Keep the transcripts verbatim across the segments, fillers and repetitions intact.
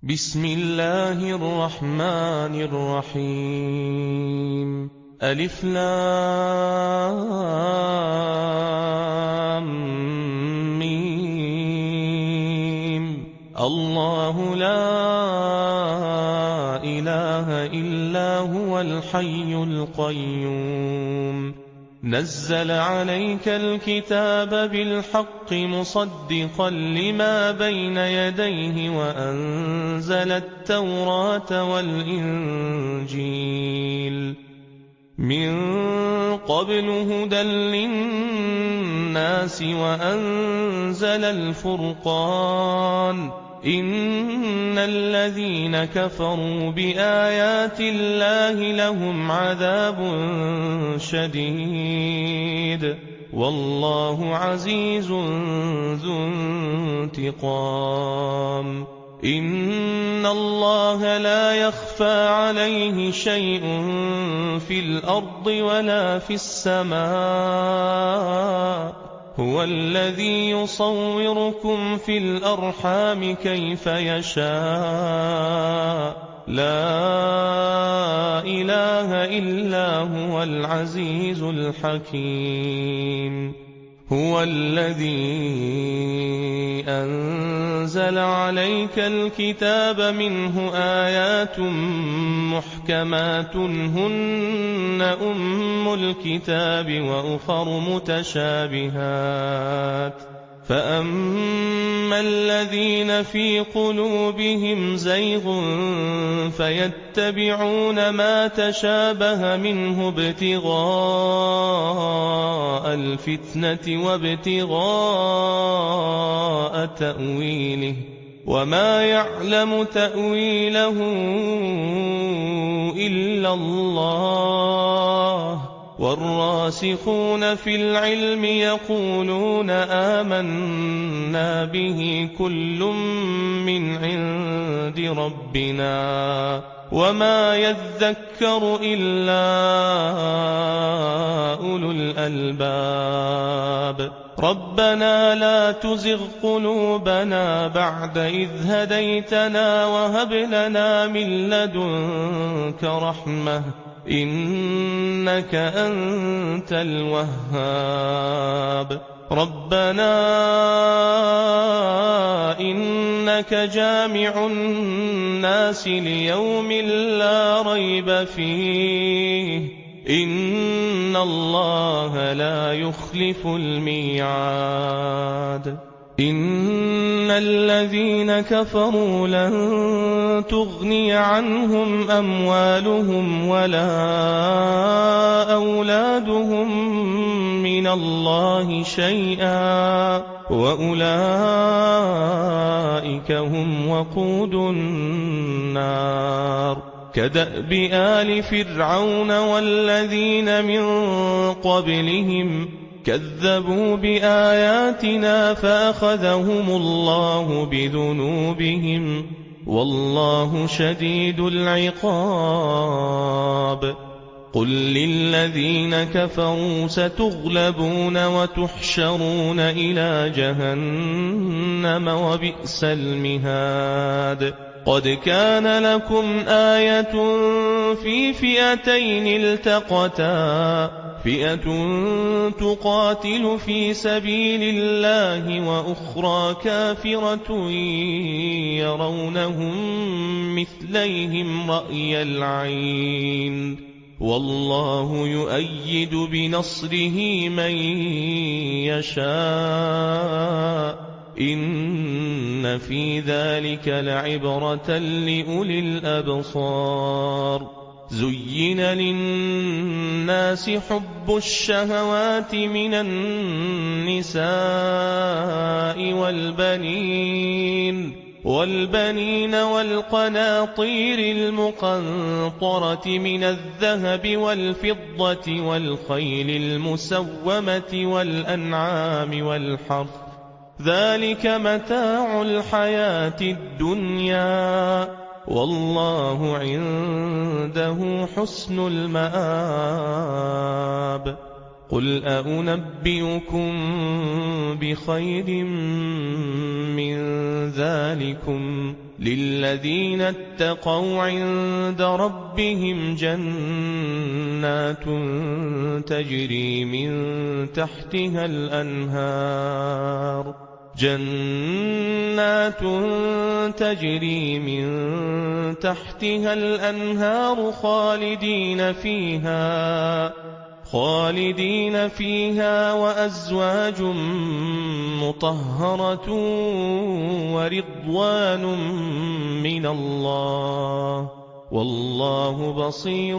بسم الله الرحمن الرحيم ألف لام ميم الله لا إله إلا هو الحي القيوم نزل عليك الكتاب بالحق مصدقا لما بين يديه وأنزل التوراة والإنجيل من قبل هدى للناس وأنزل الفرقان إن الذين كفروا بآيات الله لهم عذاب شديد والله عزيز ذو انتقام إن الله لا يخفى عليه شيء في الأرض ولا في السماء هو الذي يصوركم في الأرحام كيف يشاء لا إله إلا هو العزيز الحكيم هو الذي أنزل عليك الكتاب منه آيات محكمات هن أم الكتاب وأخر متشابهات فأما الذين في قلوبهم زيغ فيتبعون ما تشابه منه ابتغاء الفتنة وابتغاء تأويله وما يعلم تأويله إلا الله والراسخون في العلم يقولون آمنا به كل من عند ربنا وما يذكر إلا أولو الألباب ربنا لا تزغ قلوبنا بعد إذ هديتنا وهب لنا من لدنك رحمة إنك أنت الوهاب ربنا إنك جامع الناس ليوم لا ريب فيه إن الله لا يخلف الميعاد إن الذين كفروا لن تغني عنهم أموالهم ولا أولادهم من الله شيئا وأولئك هم وقود النار كدأب آل فرعون والذين من قبلهم كذبوا بآياتنا فأخذهم الله بذنوبهم والله شديد العقاب قل للذين كفروا ستغلبون وتحشرون إلى جهنم وبئس المهاد قد كان لكم آية في فئتين التقتا فئة تقاتل في سبيل الله وأخرى كافرة يرونهم مثليهم رأي العين والله يؤيد بنصره من يشاء إن في ذلك لعبرة لأولي الأبصار زين للناس حب الشهوات من النساء والبنين والبنين والقناطير المقنطرة من الذهب والفضة والخيل المسومة والأنعام والحرث ذلك متاع الحياة الدنيا والله عنده حسن المآب قل أنبئكم بخير من ذلكم للذين اتقوا عند ربهم جنات تجري من تحتها الأنهار جنات تجري من تحتها الأنهار خالدين فيها خالدين فيها وأزواج مطهرة ورضوان من الله والله بصير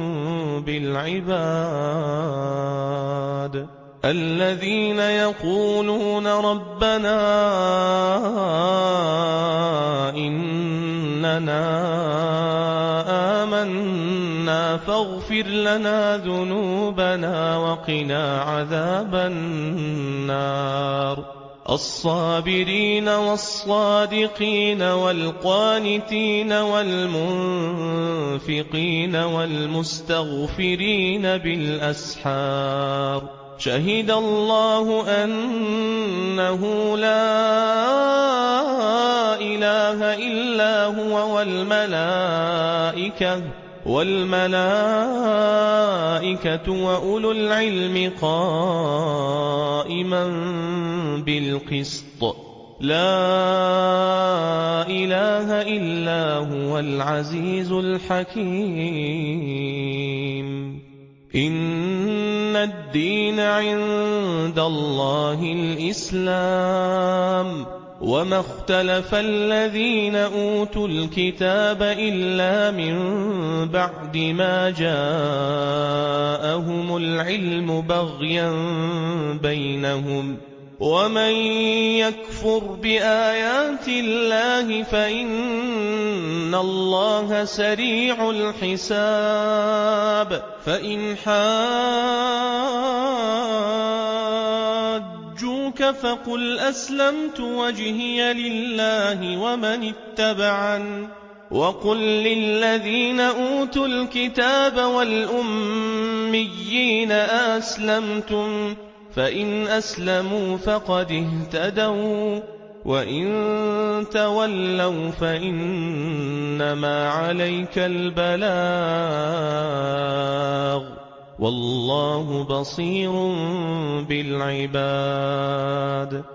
بالعباد الذين يقولون ربنا إننا آمنا فاغفر لنا ذنوبنا وقنا عذاب النار الصابرين والصادقين والقانتين والمنفقين والمستغفرين بالأسحار شهد الله أنه لا إله إلا هو والملائكة والملائكة وأولو العلم قائما بالقسط لا إله إلا هو العزيز الحكيم إن الدين عند الله الإسلام وما اختلف الذين أوتوا الكتاب إلا من بعد ما جاءهم العلم بغيا بينهم ومن يكفر بآيات الله فإن الله سريع الحساب فإن حاجوك فقل أسلمت وجهي لله ومن اتبعن وقل للذين أوتوا الكتاب والأميين أسلمتم فإن أسلموا فقد اهتدوا وإن تولوا فإنما عليك البلاغ والله بصير بالعباد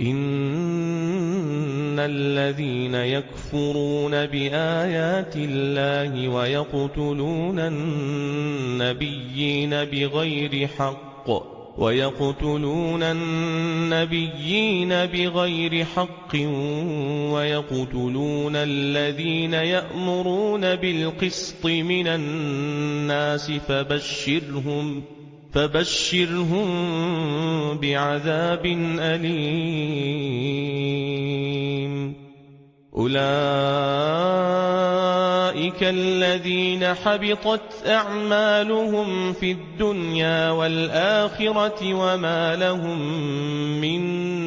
إن الذين يكفرون بآيات الله ويقتلون النبيين بغير حق ويقتلون النبيين بغير حق ويقتلون الذين يأمرون بالقسط من الناس فبشرهم فبشرهم بعذاب أليم أولئك الذين حبطت أعمالهم في الدنيا والآخرة وما لهم من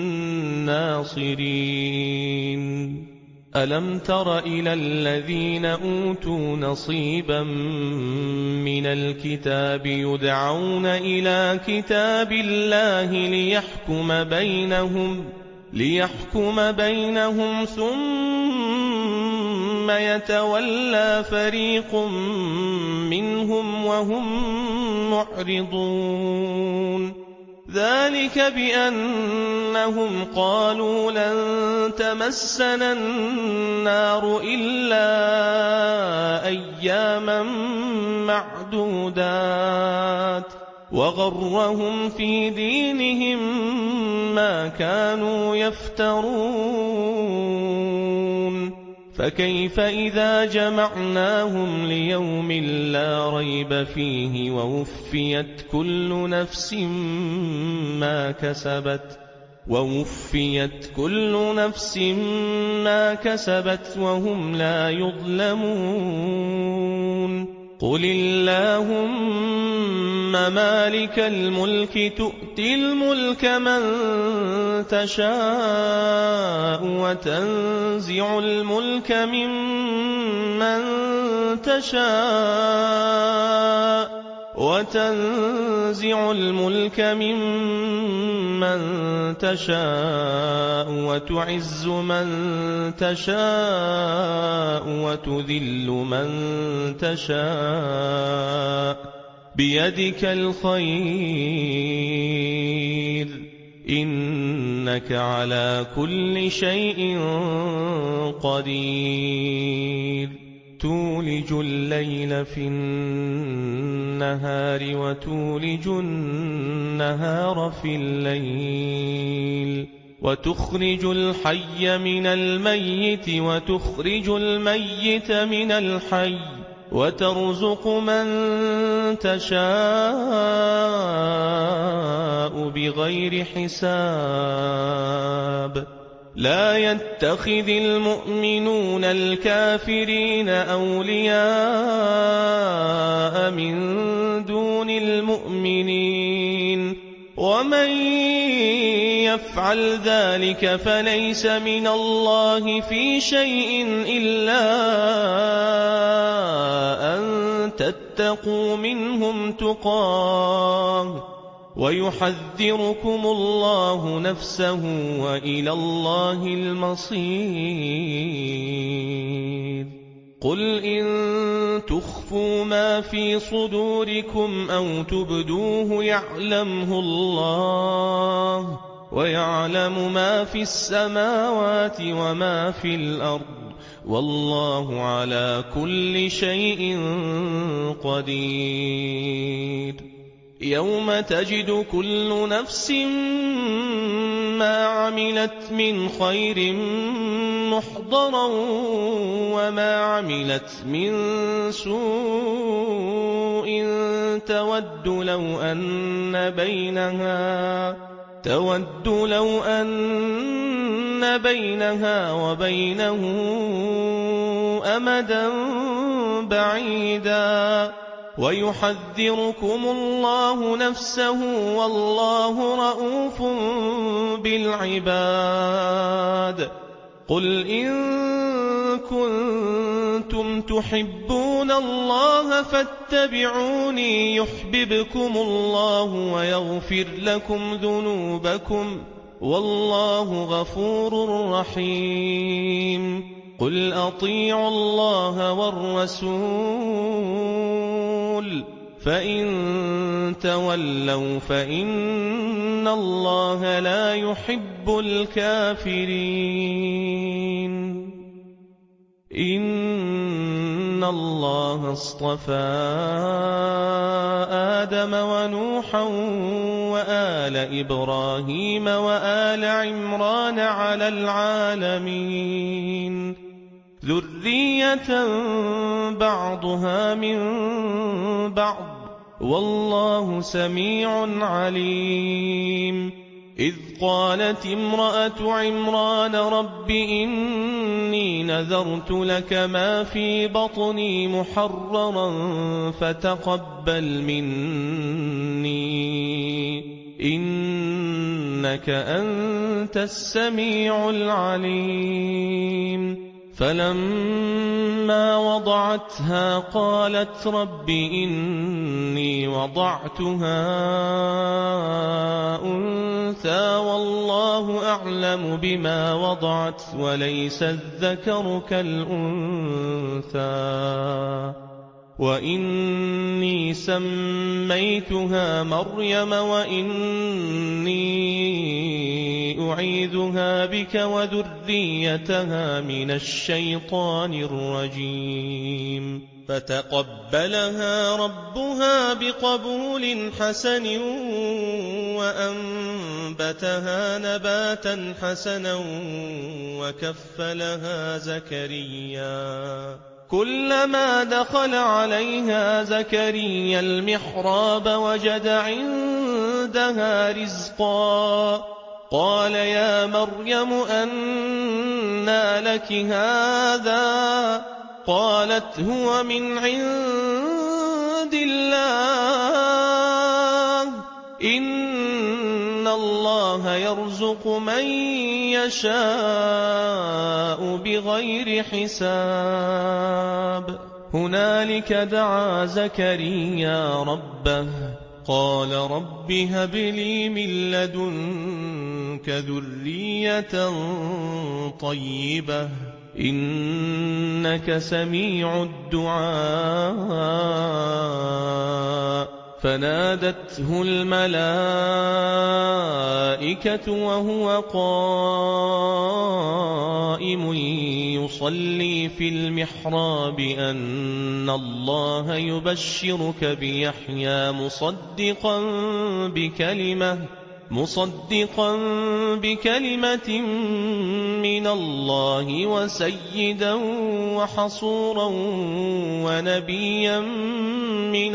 ناصرين ألم تر إلى الذين أوتوا نصيبا من الكتاب يدعون إلى كتاب الله ليحكم بينهم ليحكم بينهم ثم يتولى فريق منهم وهم معرضون ذلك بأنهم قالوا لن تمسنا النار إلا أياما معدودات وغرهم في دينهم ما كانوا يفترون فكيف إذا جمعناهم ليوم لا ريب فيه ووفيت كل نفس ما كسبت ووفيت كل نفس ما كسبت وهم لا يظلمون قل اللهم مالك الملك تؤتي الملك من تشاء وتنزع الملك ممن تشاء وتنزع الملك ممن تشاء وتعز من تشاء وتذل من تشاء بيدك الخير إنك على كل شيء قدير تولج الليل في النهار وتولج النهار في الليل وتخرج الحي من الميت وتخرج الميت من الحي وترزق من تشاء بغير حساب لا يتخذ المؤمنون الكافرين أولياء من دون المؤمنين ومن يفعل ذلك فليس من الله في شيء إلا أن تتقوا منهم تقاه ويحذركم الله نفسه وإلى الله المصير قل إن تخفوا ما في صدوركم أو تبدوه يعلمه الله ويعلم ما في السماوات وما في الأرض والله على كل شيء قدير يوم تجد كل نفس ما عملت من خير محضرا وما عملت من سوء تود لو أن بينها تود لو أن بينها وبينه أمدا بعيدا ويحذركم الله نفسه والله رءوف بالعباد قل إن كنتم تحبون الله فاتبعوني يحببكم الله ويغفر لكم ذنوبكم والله غفور رحيم قل أطيعوا الله والرسول فإن تولوا فإن الله لا يحب الكافرين إن الله اصطفى آدم ونوحا وآل إبراهيم وآل عمران على العالمين ذرية بعضها من بعض والله سميع عليم إذ قالت امرأة عمران رب إني نذرت لك ما في بطني محررا فتقبل مني إنك أنت السميع العليم فلما وضعتها قالت رب إني وضعتها أنثى والله أعلم بما وضعت وليس الذكر كالأنثى وإني سميتها مريم وإني أعيذها بك وذريتها من الشيطان الرجيم فتقبلها ربها بقبول حسن وأنبتها نباتا حسنا وكفلها زكريا كلما دخل عليها زكريا المحراب وجد عندها رزقا قال يا مريم أنى لك هذا قالت هو من عند الله إن الله يرزق من يشاء بغير حساب هنالك دعا زكريا ربه قال رب هب لي من لدنك ذرية طيبة إنك سميع الدعاء فنادته الملائكة وهو قائم يصلي في المحراب أن الله يبشرك بيحيى مصدقا بكلمة مصدقا بكلمة من الله وسيدا وحصورا ونبيا من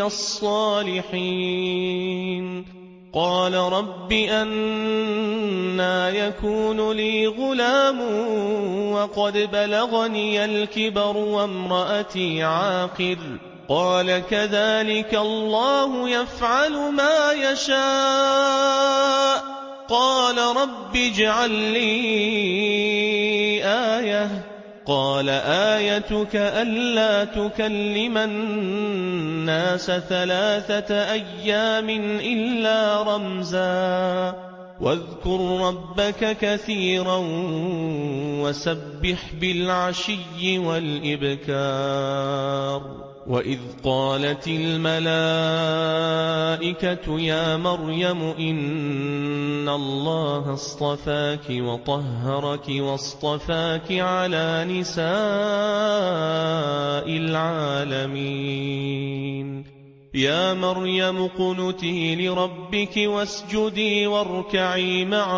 الصالحين قال رب أنى يكون لي غلام وقد بلغني الكبر وامرأتي عاقر قال كذلك الله يفعل ما يشاء قال رب اجعل لي آية قال آيتك ألا تكلم الناس ثلاثة أيام إلا رمزا واذكر ربك كثيرا وسبح بالعشي والإبكار وإذ قالت الملائكة يا مريم إن الله اصطفاك وطهرك واصطفاك على نساء العالمين يا مريم اقنتي لربك واسجدي واركعي مع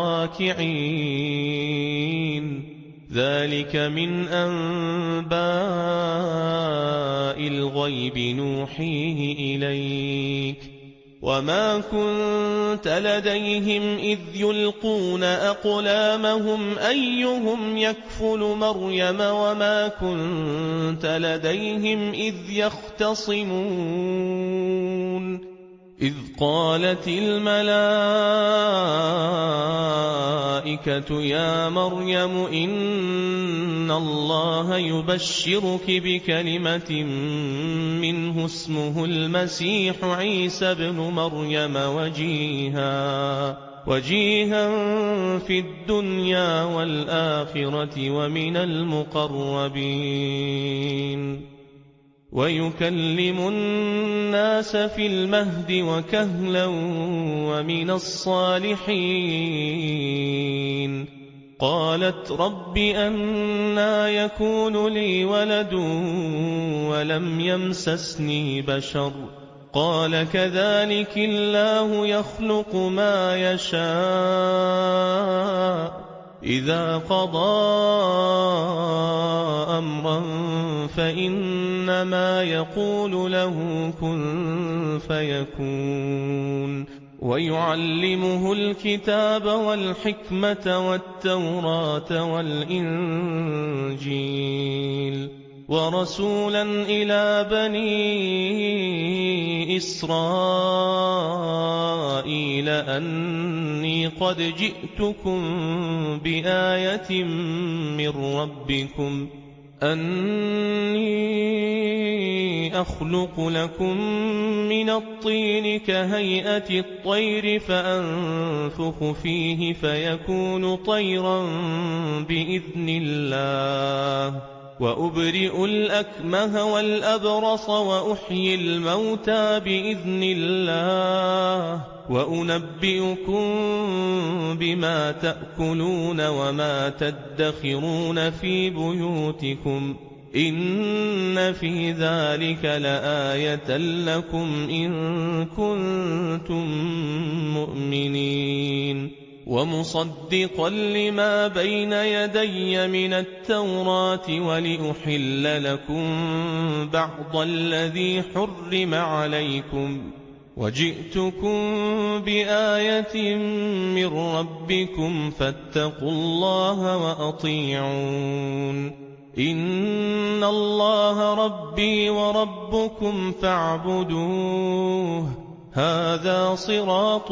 الراكعين ذلك من أنباء الغيب نوحيه إليك وما كنت لديهم إذ يلقون أقلامهم أيهم يكفل مريم وما كنت لديهم إذ يختصمون إذ قالت الملائكة يا مريم إن الله يبشرك بكلمة منه اسمه المسيح عيسى ابن مريم وجيها وجيها في الدنيا والآخرة ومن المقربين ويكلم الناس في المهد وكهلا ومن الصالحين قالت رب أنى يكون لي ولد ولم يمسسني بشر قال كذلك الله يخلق ما يشاء إذا قضى أمرا فإنما يقول له كن فيكون ويعلمه الكتاب والحكمة والتوراة والإنجيل ورسولا إلى بني إسرائيل أني قد جئتكم بآية من ربكم أني أخلق لكم من الطين كهيئة الطير فأنفخ فيه فيكون طيرا بإذن الله وأبرئ الأكمه والأبرص وأحيي الموتى بإذن الله وأنبئكم بما تأكلون وما تدخرون في بيوتكم إن في ذلك لآية لكم إن كنتم مؤمنين ومصدقا لما بين يدي من التوراة ولأحل لكم بعض الذي حرم عليكم وجئتكم بآية من ربكم فاتقوا الله وأطيعون إن الله ربي وربكم فاعبدوه هذا صراط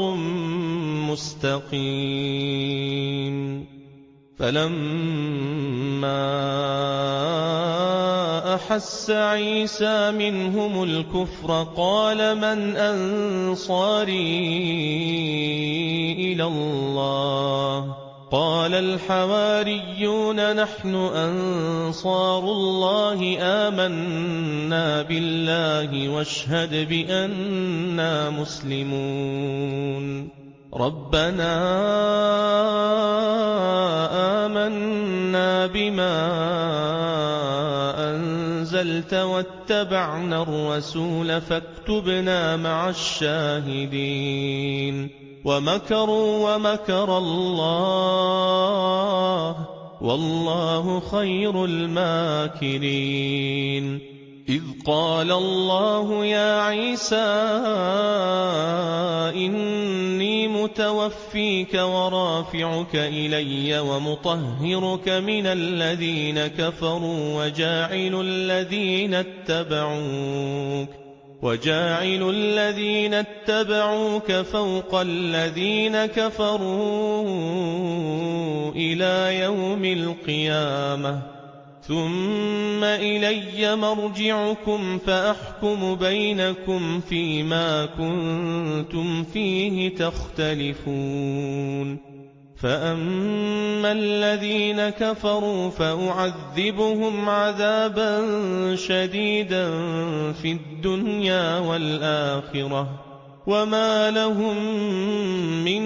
مستقيم فلما وأحس عيسى منهم الكفر قال من أنصاري إلى الله قال الحواريون نحن أنصار الله آمنا بالله واشهد بأننا مسلمون ربنا آمنا بما أنزلت واتبعنا الرسول فاكتبنا مع الشاهدين ومكروا ومكر الله والله خير الماكرين إذ قال الله يا عيسى إني متوفيك ورافعك إلي ومطهرك من الذين كفروا وجاعل الذين اتبعوك وجاعل الذين اتبعوك فوق الذين كفروا إلى يوم القيامة ثم إلي مرجعكم فأحكم بينكم فيما كنتم فيه تختلفون فأما الذين كفروا فأعذبهم عذابا شديدا في الدنيا والآخرة وما لهم من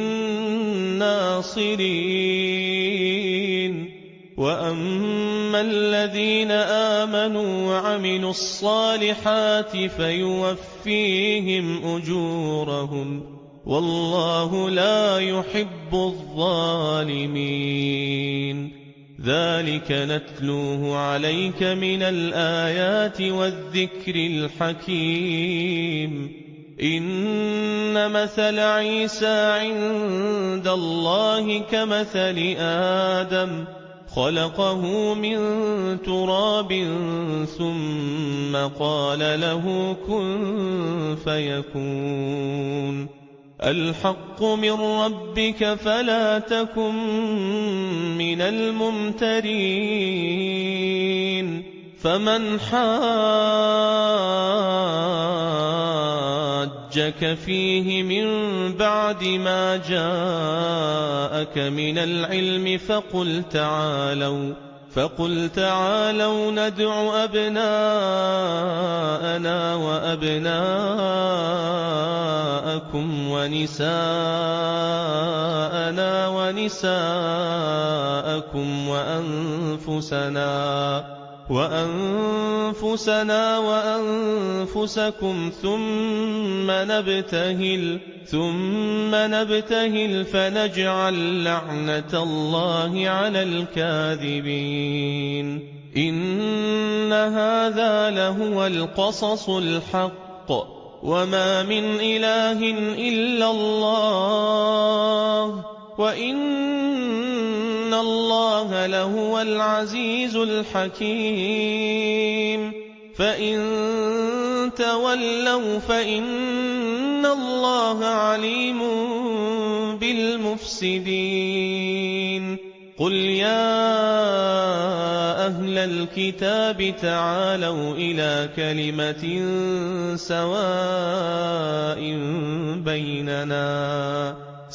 ناصرين وأما الذين آمنوا وعملوا الصالحات فيوفيهم أجورهم والله لا يحب الظالمين ذلك نتلوه عليك من الآيات والذكر الحكيم إن مثل عيسى عند الله كمثل آدم خلقه من تراب ثم قال له كن فيكون الحق من ربك فلا تكن من الممترين فمن حاجك فيه من بعد ما جاءك من العلم فقل تعالوا فقل تعالوا ندع أبناءنا وأبناءكم ونساءنا ونساءكم وأنفسنا وأنفسنا وأنفسكم ثم نبتهل ثم نبتهل فنجعل لعنة الله على الكاذبين إن هذا لهو القصص الحق وما من إله إلا الله وإن الله لهو العزيز الحكيم فإن تولوا فإن الله عليم بالمفسدين قل يا أهل الكتاب تعالوا إلى كلمة سواء بيننا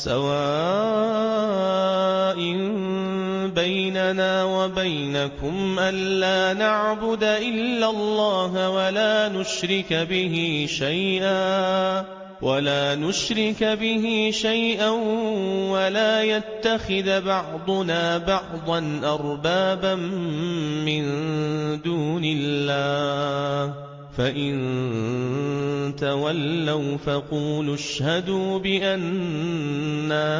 سواء بيننا وبينكم ألا نعبد إلا الله ولا نشرك به شيئا ولا نشرك به شيئا ولا يتخذ بعضنا بعضا أربابا من دون الله فإن تولوا فقولوا اشهدوا بأننا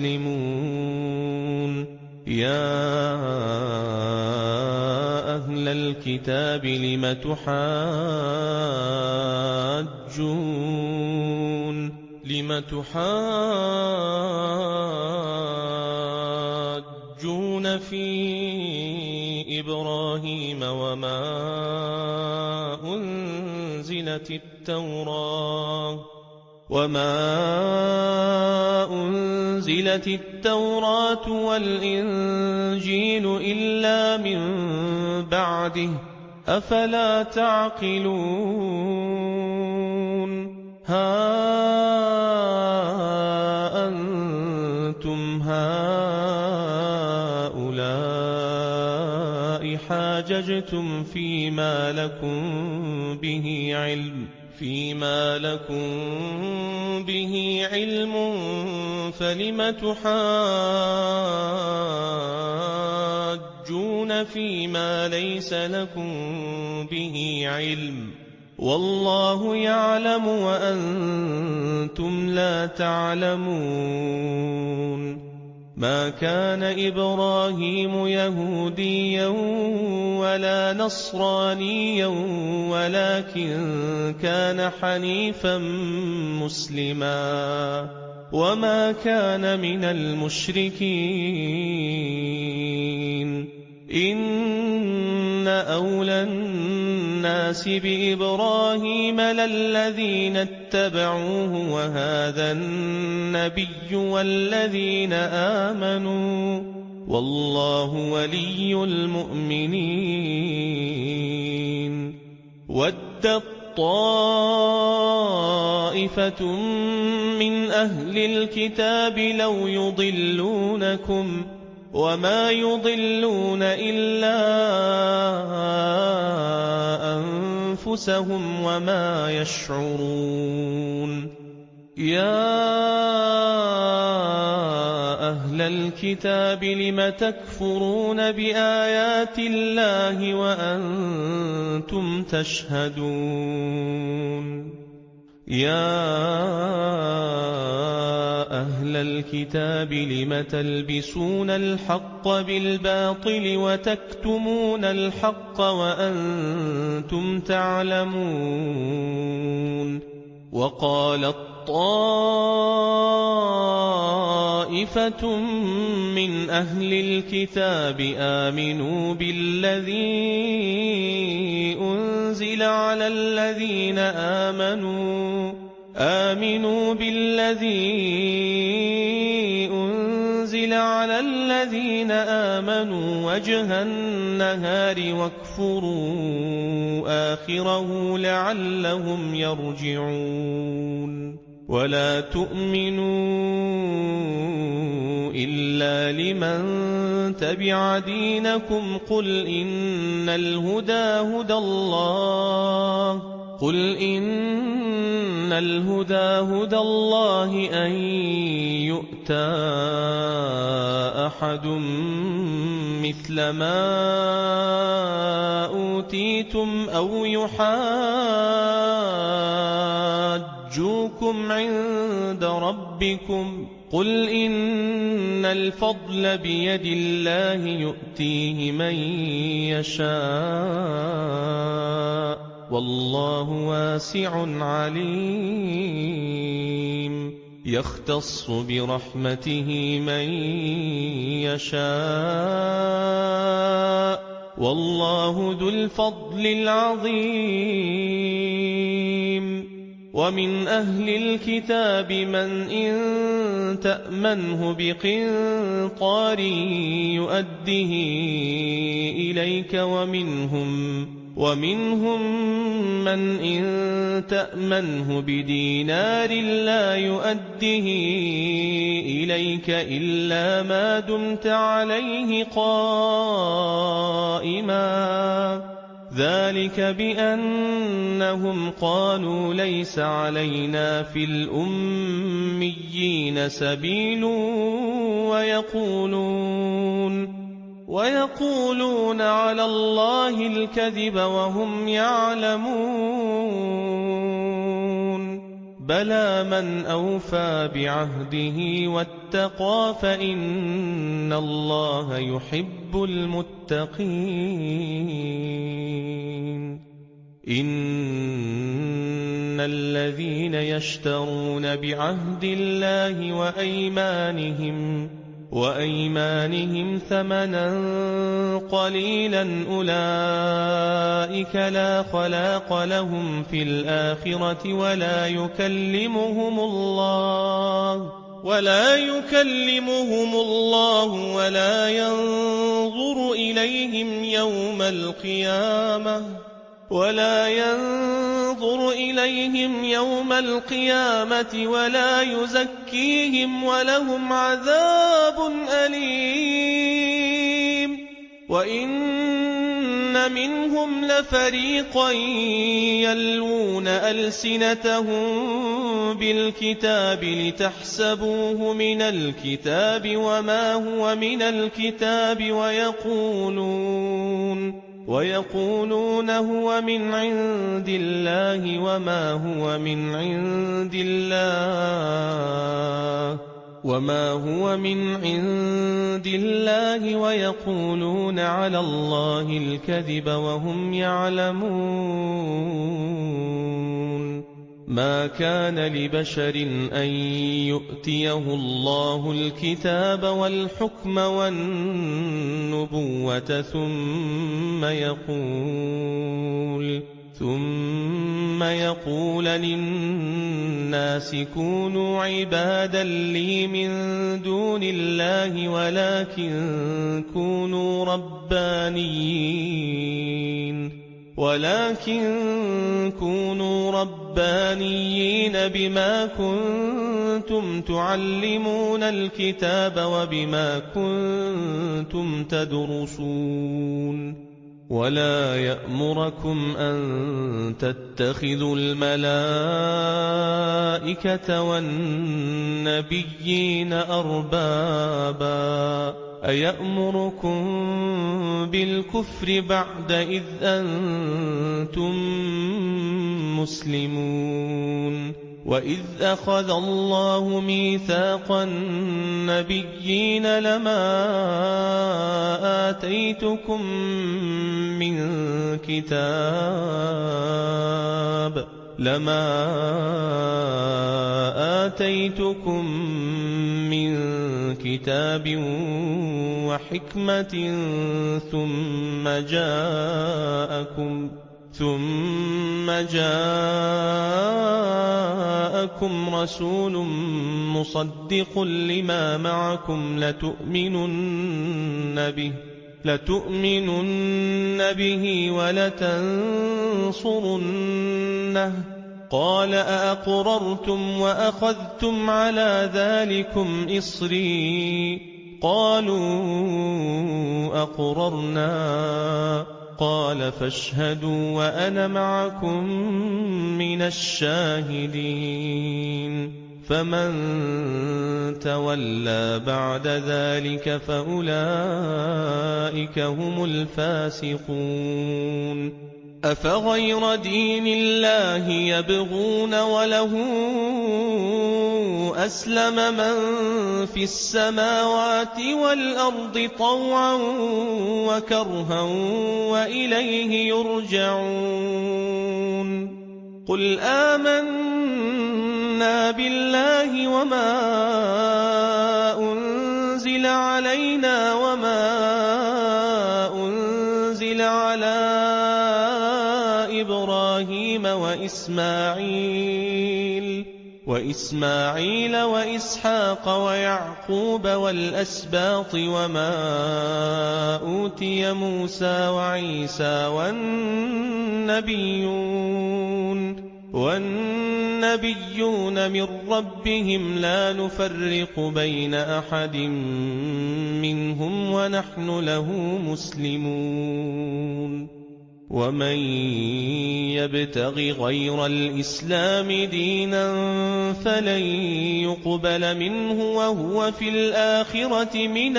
مسلمون يا أهل الكتاب لم تحاجون لم تحاجون في إبراهيم وما أنزلت التوراة وما أنزلت التوراة والإنجيل إلا من بعده أفلا تعقلون ها أنتم هؤلاء حاججتم فيما لكم به علم فيما لكم به علم فلم تحاجون فيما ليس لكم به علم والله يعلم وأنتم لا تعلمون ما كان إبراهيم يهوديا ولا نصرانيا ولكن كان حنيفا مسلما وما كان من المشركين إن أولى الناس بإبراهيم للذين اتبعوه وهذا النبي والذين آمنوا والله ولي المؤمنين ودت طائفة من أهل الكتاب لو يضلونكم وما يضلون إلا أنفسهم وما يشعرون يا أهل الكتاب لم تكفرون بآيات الله وأنتم تشهدون يا أهل الكتاب لم تلبسون الحق بالباطل وتكتمون الحق وأنتم تعلمون وقالت طائفة من أهل الكتاب آمنوا بالذي أنزل على الذين آمنوا آمنوا بالذي أنزل على الذين آمنوا وجه النهار واكفروا آخره لعلهم يرجعون ولا تؤمنوا إلا لمن تبع دينكم قل إن الهدى هدى الله قل إن الهدى هدى الله أن يؤتى أحد مثل ما أوتيتم أو يحاجوكم عند ربكم قل إن الفضل بيد الله يؤتيه من يشاء والله واسع عليم يختص برحمته من يشاء والله ذو الفضل العظيم ومن أهل الكتاب من إن تأمنه بقنطار يؤده إليك ومنهم ومنهم من إن تأمنه بدينار لا يؤده إليك إلا ما دمت عليه قائما ذلك بأنهم قالوا ليس علينا في الأميين سبيل ويقولون ويقولون على الله الكذب وهم يعلمون بلى من أوفى بعهده واتقى فإن الله يحب المتقين إن الذين يشترون بعهد الله وأيمانهم وأيمانهم ثمنا قليلا أولئك لا خلاق لهم في الآخرة ولا يكلمهم الله ولا يكلمهم الله ولا ينظر ينظر إليهم يوم القيامة ولا ينظر إليهم يوم القيامة ولا يزكيهم ولهم عذاب أليم. وإن منهم لفريقا يلوون ألسنتهم بالكتاب لتحسبوه من الكتاب وما هو من الكتاب ويقولون ويقولون هو من عند الله وما هو من عند الله وما هو من عند الله ويقولون على الله الكذب وهم يعلمون. ما كان لبشر أن يؤتيه الله الكتاب والحكم والنبوة ثم يقول ثم يقول للناس كونوا عبادا لي من دون الله ولكن كونوا ربانيين ولكن كونوا ربانيين بما كنتم تعلمون الكتاب وبما كنتم تدرسون. ولا يأمركم أن تتخذوا الملائكة والنبيين أربابا أيأمركم بالكفر بعد إذ أنتم مسلمون. وإذ أخذ الله ميثاق النبيين لما آتيتكم من كتاب لما آتيتكم من كتاب وحكمة ثم جاءكم ثم جاءكم رسول مصدق لما معكم لتؤمنن به لتؤمنن به ولتنصرنه قال أأقررتم وأخذتم على ذلكم إصري قالوا أقررنا قال فاشهدوا وأنا معكم من الشاهدين. فمن تولى بعد ذلك فأولئك هم الفاسقون. أفغير دين الله يبغون وله أسلم من في السماوات والأرض طوعا وكرها وإليه يرجعون. قل آمنا بالله وما أنزل علينا وما أنزل على إبراهيم وإسماعيل وإسماعيل وإسحاق ويعقوب والأسباط وما أوتي موسى وعيسى والنبيون والنبيون من ربهم لا نفرق بين أحد منهم ونحن له مسلمون. ومن يبتغ غير الإسلام دينا فلن يقبل منه وهو في الآخرة من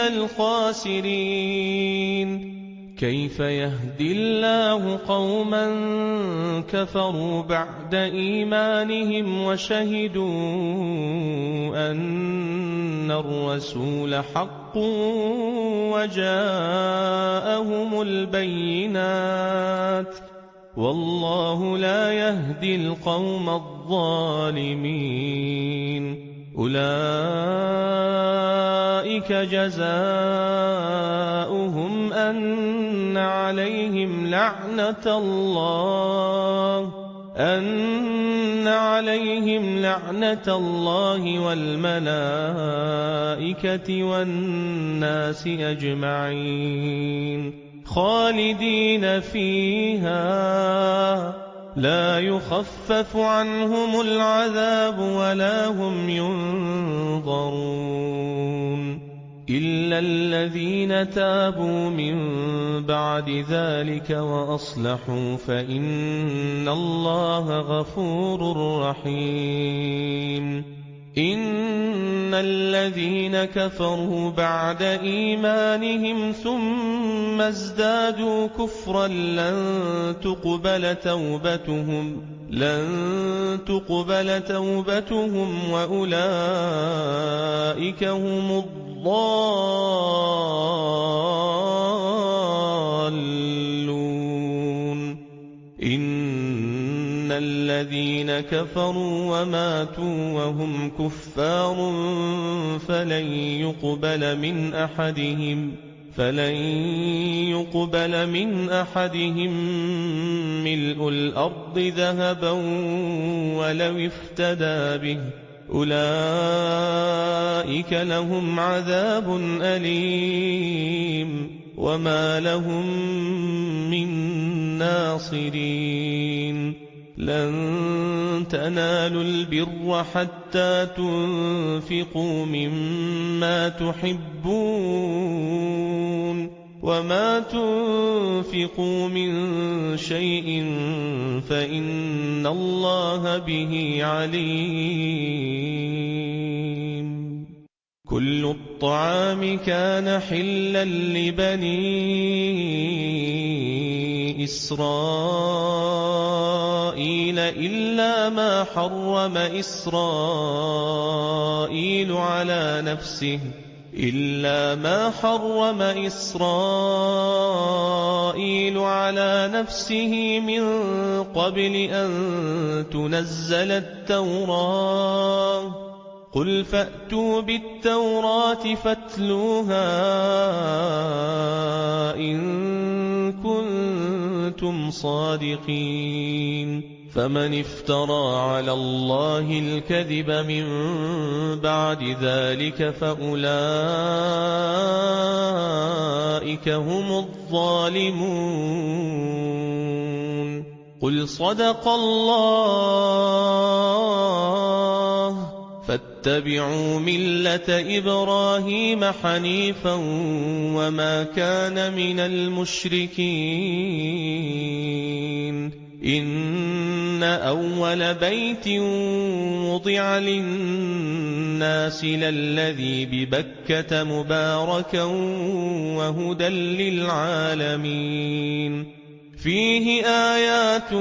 الخاسرين. كيف يهدي الله قوما كفروا بعد إيمانهم وشهدوا أن الرسول حق وجاءهم البينات والله لا يهدي القوم الظالمين. أولئك جزاؤهم أن عليهم لعنة الله أن عليهم لعنة الله والملائكة والناس أجمعين خالدين فيها لا يخفف عنهم العذاب ولا هم ينظرون إلا الذين تابوا من بعد ذلك وأصلحوا فإن الله غفور رحيم إن الذين كفروا بعد إيمانهم ثم ازدادوا كفرا لن تقبل توبتهم لن تقبل توبتهم وأولئك هم الضالون إن الذين كفروا وماتوا وهم كفار فلن يقبل من أحدهم فلن يقبل من أحدهم ملء الأرض ذهبا ولو افتدى به أولئك لهم عذاب أليم وما لهم من ناصرين لن تنالوا البر حتى تنفقوا مما تحبون وما تنفقوا من شيء فإن الله به عليم كل الطعام كان حلا لبني إسرائيل إلا ما حرم إسرائيل على نفسه إلا ما حرم إسرائيل على نفسه من قبل أن تنزل التوراة قل فأتوا بالتوراة فاتلوها إن كنتم صادقين فمن افترى على الله الكذب من بعد ذلك فأولئك هم الظالمون قل صدق الله فاتبعوا ملة إبراهيم حنيفا وما كان من المشركين إن أول بيت وضع للناس للذي ببكة مباركا وهدى للعالمين فيه آيات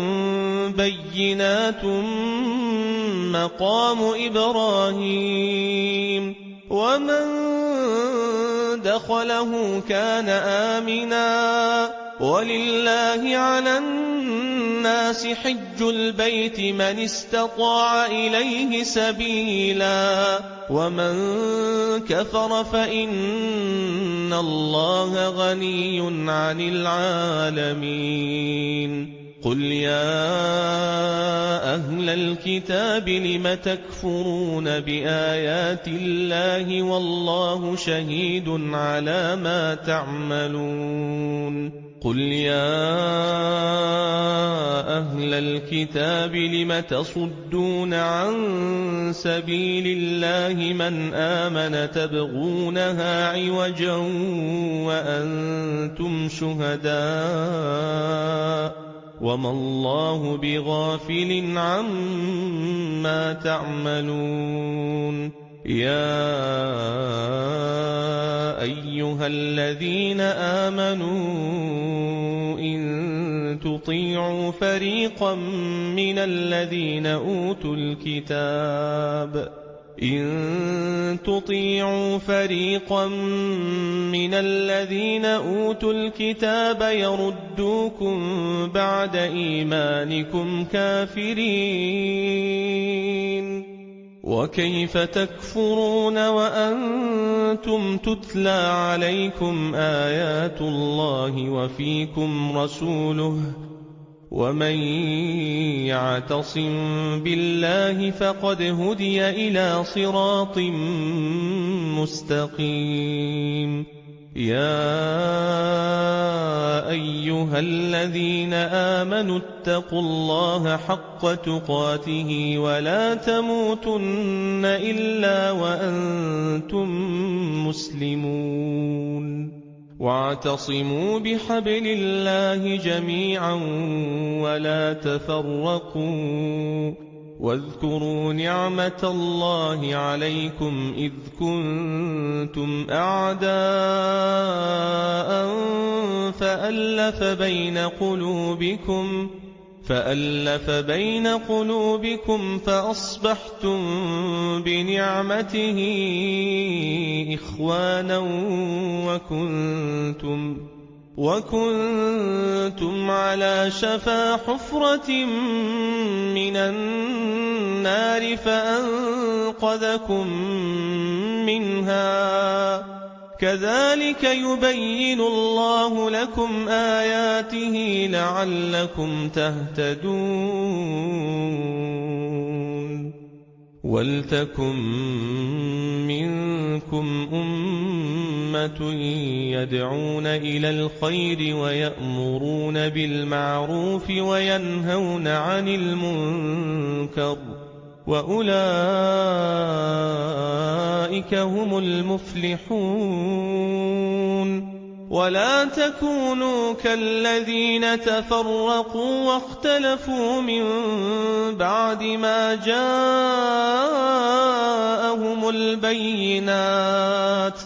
بينات مقام إبراهيم ومن دخله كان آمنا ولله على الناس حج البيت من استطاع إليه سبيلا ومن كفر فإن الله غني عن العالمين قل يا أهل الكتاب لم تكفرون بآيات الله والله شهيد على ما تعملون قل يا أهل الكتاب لم تصدون عن سبيل الله من آمن تبغونها عوجا وأنتم شهداء وما الله بغافل عما تعملون يا أيها الذين آمنوا إن تطيعوا فريقا من الذين أوتوا الكتاب إن تطيعوا فريقا من الذين أوتوا الكتاب يردوكم بعد إيمانكم كافرين وكيف تكفرون وأنتم تتلى عليكم آيات الله وفيكم رسوله ومن يعتصم بالله فقد هدي إلى صراط مستقيم. يا أيها الذين آمنوا اتقوا الله حق تقاته ولا تموتن إلا وأنتم مسلمون. واعتصموا بحبل الله جميعا ولا تفرقوا. واذكروا نعمة الله عليكم إذ كنتم أعداء فألف بين قلوبكم فألف بين قلوبكم فأصبحتم بنعمته إخوانا وكنتم وكنتم على شفا حفرة من النار فأنقذكم منها. كذلك يبين الله لكم آياته لعلكم تهتدون. ولتكن منكم أمة يدعون إلى الخير ويأمرون بالمعروف وينهون عن المنكر وأولئك هم المفلحون. ولا تكونوا كالذين تفرقوا واختلفوا من بعد ما جاءهم البينات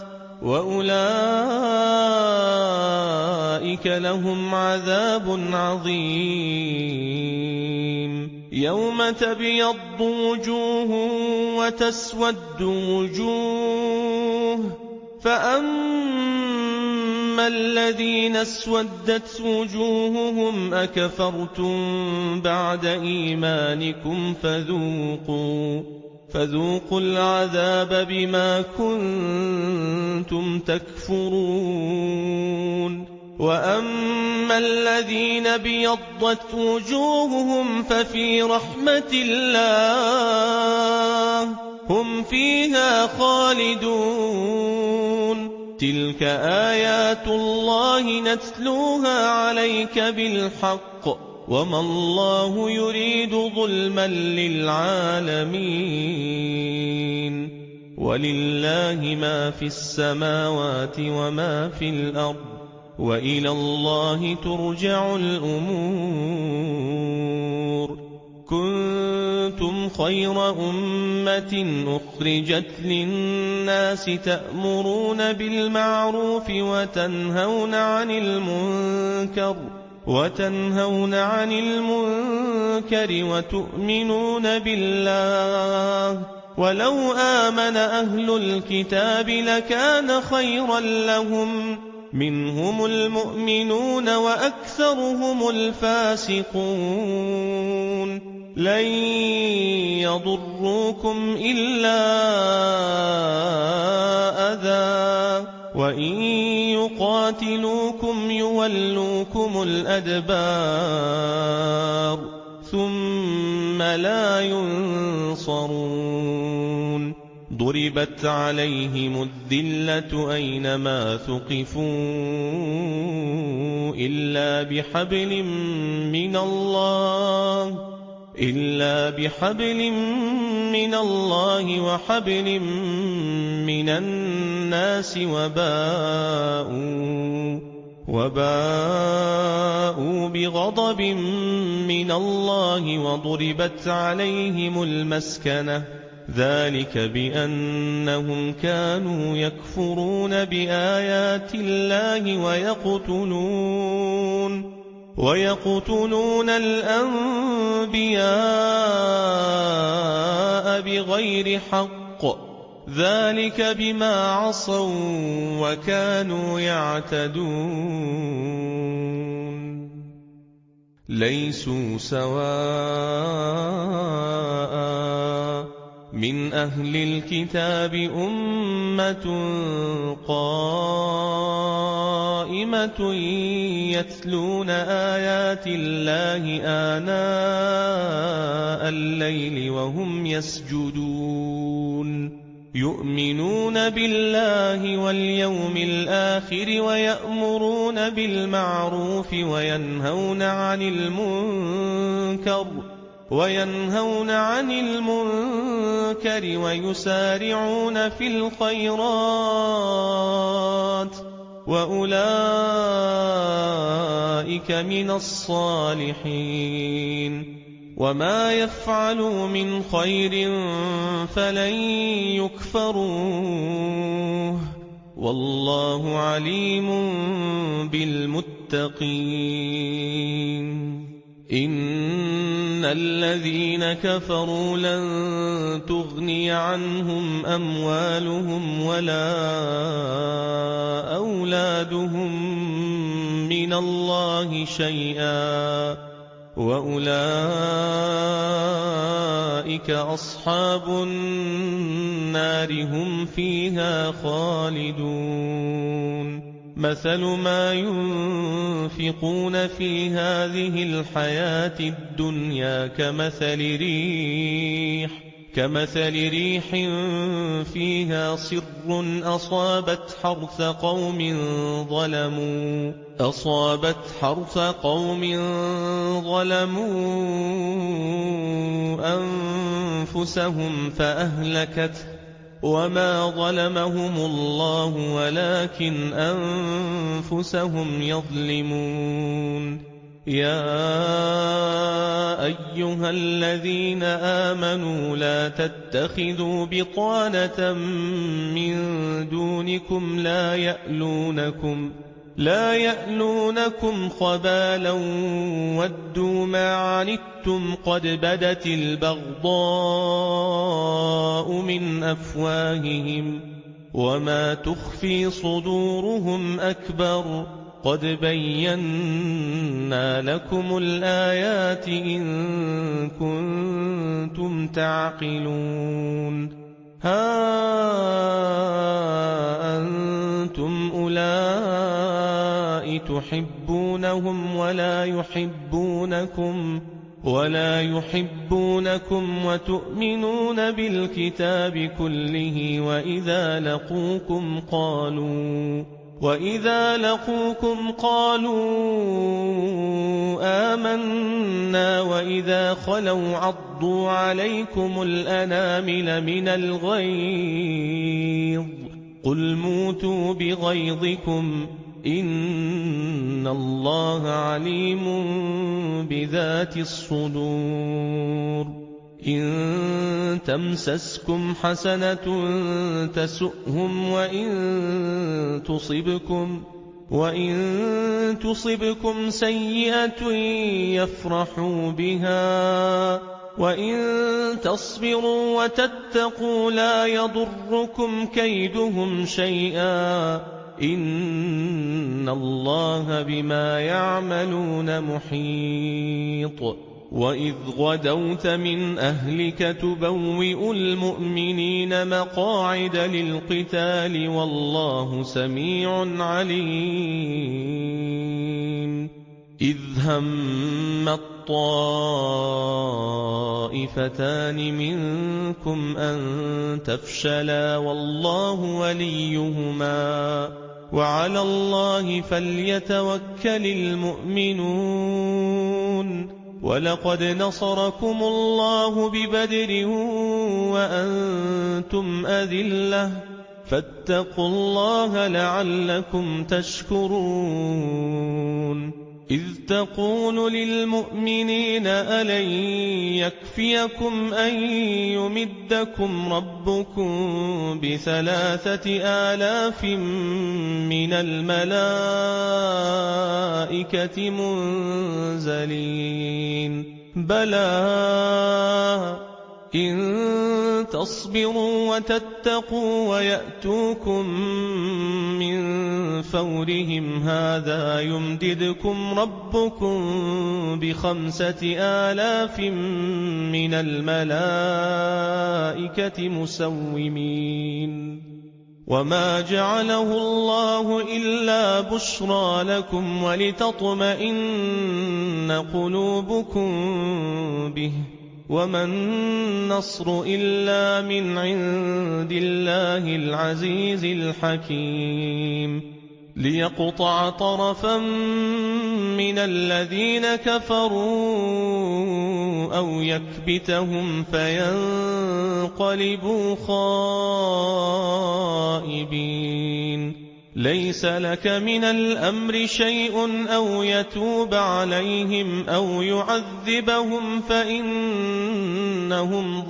وأولئك لهم عذاب عظيم. يوم تبيض وجوه وتسود وجوه فأما الذين اسودت وجوههم أكفرتم بعد إيمانكم فذوقوا فذوقوا العذاب بما كنتم تكفرون. وأما الذين بيضت وجوههم ففي رحمة الله هم فيها خالدون. تلك آيات الله نتلوها عليك بالحق وما الله يريد ظلما للعالمين. ولله ما في السماوات وما في الأرض وإلى الله ترجع الأمور. كنتم خير أمة أخرجت للناس تأمرون بالمعروف وتنهون عن المنكر وتنهون عن المنكر وتؤمنون بالله. ولو آمن أهل الكتاب لكان خيرا لهم منهم المؤمنون وأكثرهم الفاسقون. لن يضروكم إلا أذى وإن يقاتلوكم يولوكم الأدبار ثم لا ينصرون. ضربت عليهم الذلة أينما ثقفوا إلا بحبل من الله إلا بحبل من الله وحبل من الناس وباءوا وباءوا بغضب من الله وضربت عليهم المسكنة ذلك بأنهم كانوا يكفرون بآيات الله ويقتلون ويقتلون الأنبياء بغير حق ذلك بما عصوا وكانوا يعتدون. ليسوا سواء من أهل الكتاب أمة قائمة يتلون آيات الله آناء الليل وهم يسجدون يؤمنون بالله واليوم الآخر ويأمرون بالمعروف وينهون عن المنكر وينهون عن المنكر ويسارعون في الخيرات وأولئك من الصالحين وما يفعلوا من خير فلن يكفروه والله عليم بالمتقين إن الذين كفروا لن تغني عنهم أموالهم ولا أولادهم من الله شيئا وأولئك أصحاب النار هم فيها خالدون مثل ما ينفقون في هذه الحياة الدنيا كمثل ريح كمثل ريح فيها صر أصابت حرث قوم ظلموا أصابت حرث قوم ظلموا أنفسهم فأهلكته وما ظلمهم الله ولكن أنفسهم يظلمون يا أيها الذين آمنوا لا تتخذوا بطانة من دونكم لا يألونكم لا يألونكم خبالا ودوا ما عنتم قد بدت البغضاء من أفواههم وما تخفي صدورهم أكبر قد بينا لكم الآيات إن كنتم تعقلون ها أنتم أولئك تحبونهم ولا يحبونكم ولا يحبونكم وتؤمنون بالكتاب كله وإذا لقوكم قالوا وإذا لقوكم قالوا آمنا وإذا خلوا عضوا عليكم الأنامل من الغيظ قل موتوا بغيظكم إن الله عليم بذات الصدور إن تمسسكم حسنة تسؤهم وإن تصبكم وإن تصبكم سيئة يفرحوا بها وإن تصبروا وتتقوا لا يضركم كيدهم شيئا إن الله بما يعملون محيط وإذ غدوت من أهلك تبوئ المؤمنين مقاعد للقتال والله سميع عليم إذ هم الطائفتان منكم أن تفشلا والله وليهما وعلى الله فليتوكل المؤمنون ولقد نصركم الله ببدر وأنتم أذلة فاتقوا الله لعلكم تشكرون إذ تقول للمؤمنين ألن يكفيكم أن يمدكم ربكم بثلاثة آلاف من الملائكة منزلين بلى إن تصبروا وتتقوا ويأتوكم من فورهم هذا يمددكم ربكم بخمسة آلاف من الملائكة مسومين وما جعله الله إلا بشرى لكم ولتطمئن قلوبكم به وما النصر إلا من عند الله العزيز الحكيم ليقطع طرفا من الذين كفروا أو يكبتهم فينقلبوا خائبين ليس لك من الأمر شيء أو يتوب عليهم أو يعذبهم فإنهم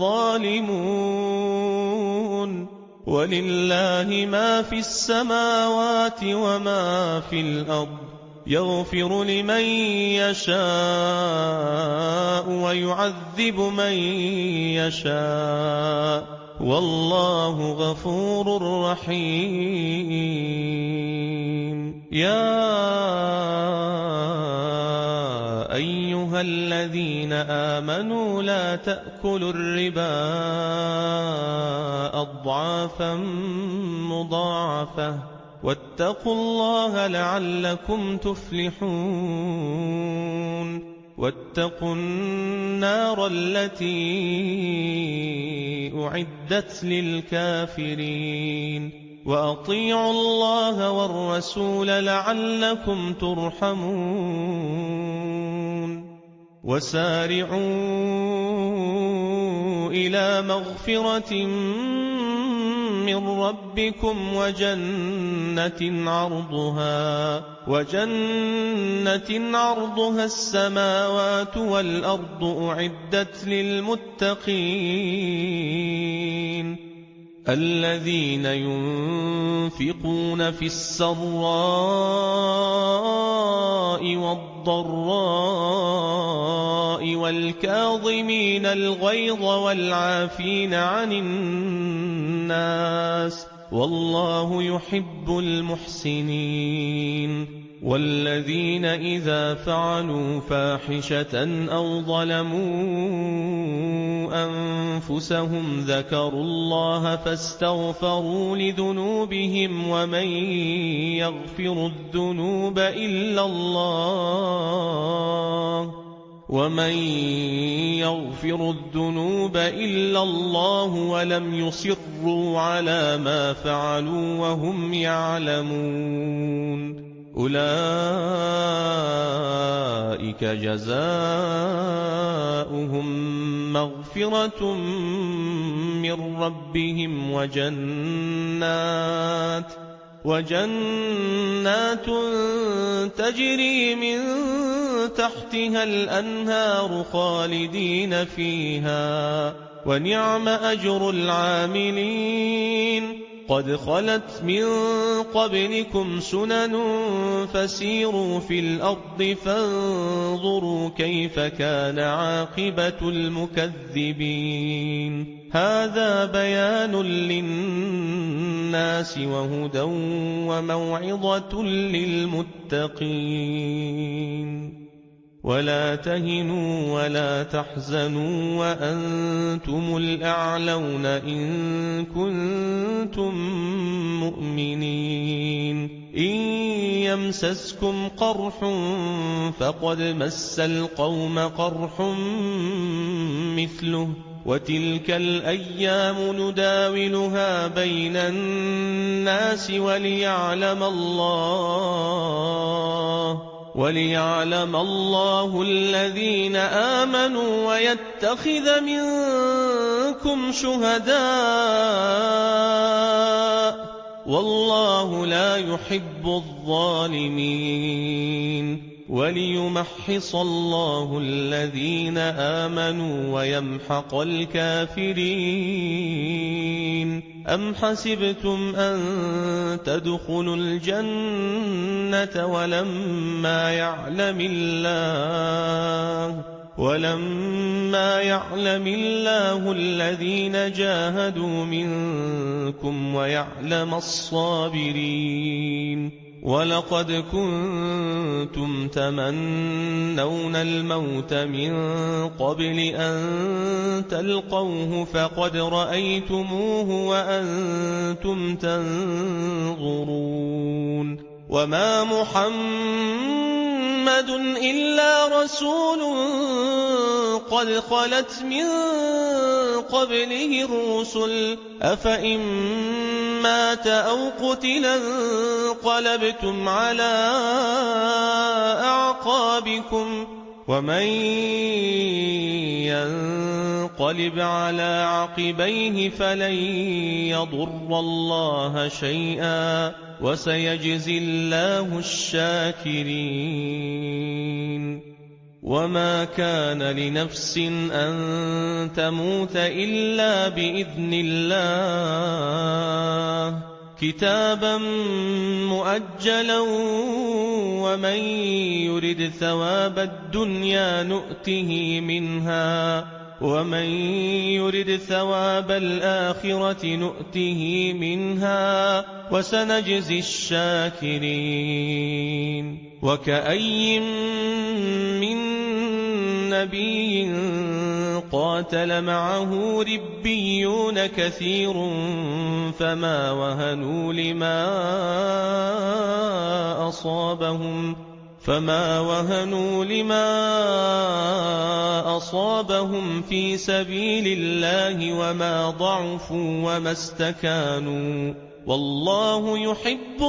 ظالمون ولله ما في السماوات وما في الأرض يغفر لمن يشاء ويعذب من يشاء والله غفور رحيم يا أيها الذين آمنوا لا تأكلوا الربا أضعافا مضاعفة واتقوا الله لعلكم تفلحون واتقوا النار التي أعدت للكافرين وأطيعوا الله والرسول لعلكم ترحمون وسارعوا إلى مغفرة من ربكم وجنة عرضها وجنة عرضها السماوات والأرض أعدت للمتقين الذين ينفقون في السراء والضراء والكاظمين الغيظ والعافين عن الناس والله يحب المحسنين والذين إذا فعلوا فاحشة أو ظلموا أنفسهم ذكروا الله فاستغفروا لذنوبهم ومن يغفر الذنوب إلا الله ومن يغفر الذنوب إلا الله ولم يصروا على ما فعلوا وهم يعلمون أولئك جزاؤهم مغفرة من ربهم وجنات وجنات تجري من تحتها الأنهار خالدين فيها ونعم أجر العاملين قد خلت من قبلكم سنن فسيروا في الأرض فانظروا كيف كان عاقبة المكذبين هذا بيان للناس وهدى وموعظة للمتقين ولا تهنوا ولا تحزنوا وأنتم الأعلون إن كنتم مؤمنين إن يمسسكم قرح فقد مس القوم قرح مثله وتلك الأيام نداولها بين الناس وليعلم الله وليعلم الله الذين آمنوا ويتخذ منكم شهداء والله لا يحب الظالمين وليمحص الله الذين آمنوا ويمحق الكافرين أم حسبتم أن تدخلوا الجنة ولما يعلم الله ولما يعلم الله الذين جاهدوا منكم ويعلم الصابرين ولقد كنتم تمنون الموت من قبل أن تلقوه فقد رأيتموه وأنتم تنظرون وما محمد إلا رسول قد خلت من قبله الرسل أفإن مات أو قتلا انقلبتم على أعقابكم ومن ينقلب على عقبيه فلن يضر الله شيئا وسيجزي الله الشاكرين وما كان لنفس أن تموت إلا بإذن الله كتابا مؤجلا ومن يرد ثواب الدنيا نؤته منها ومن يرد ثواب الآخرة نؤته منها وسنجزي الشاكرين وكأي من نبي قاتل معه ربيون كثير فما وهنوا لما أصابهم فما وهنوا لما أصابهم في سبيل الله وما ضعفوا وما استكانوا والله يحب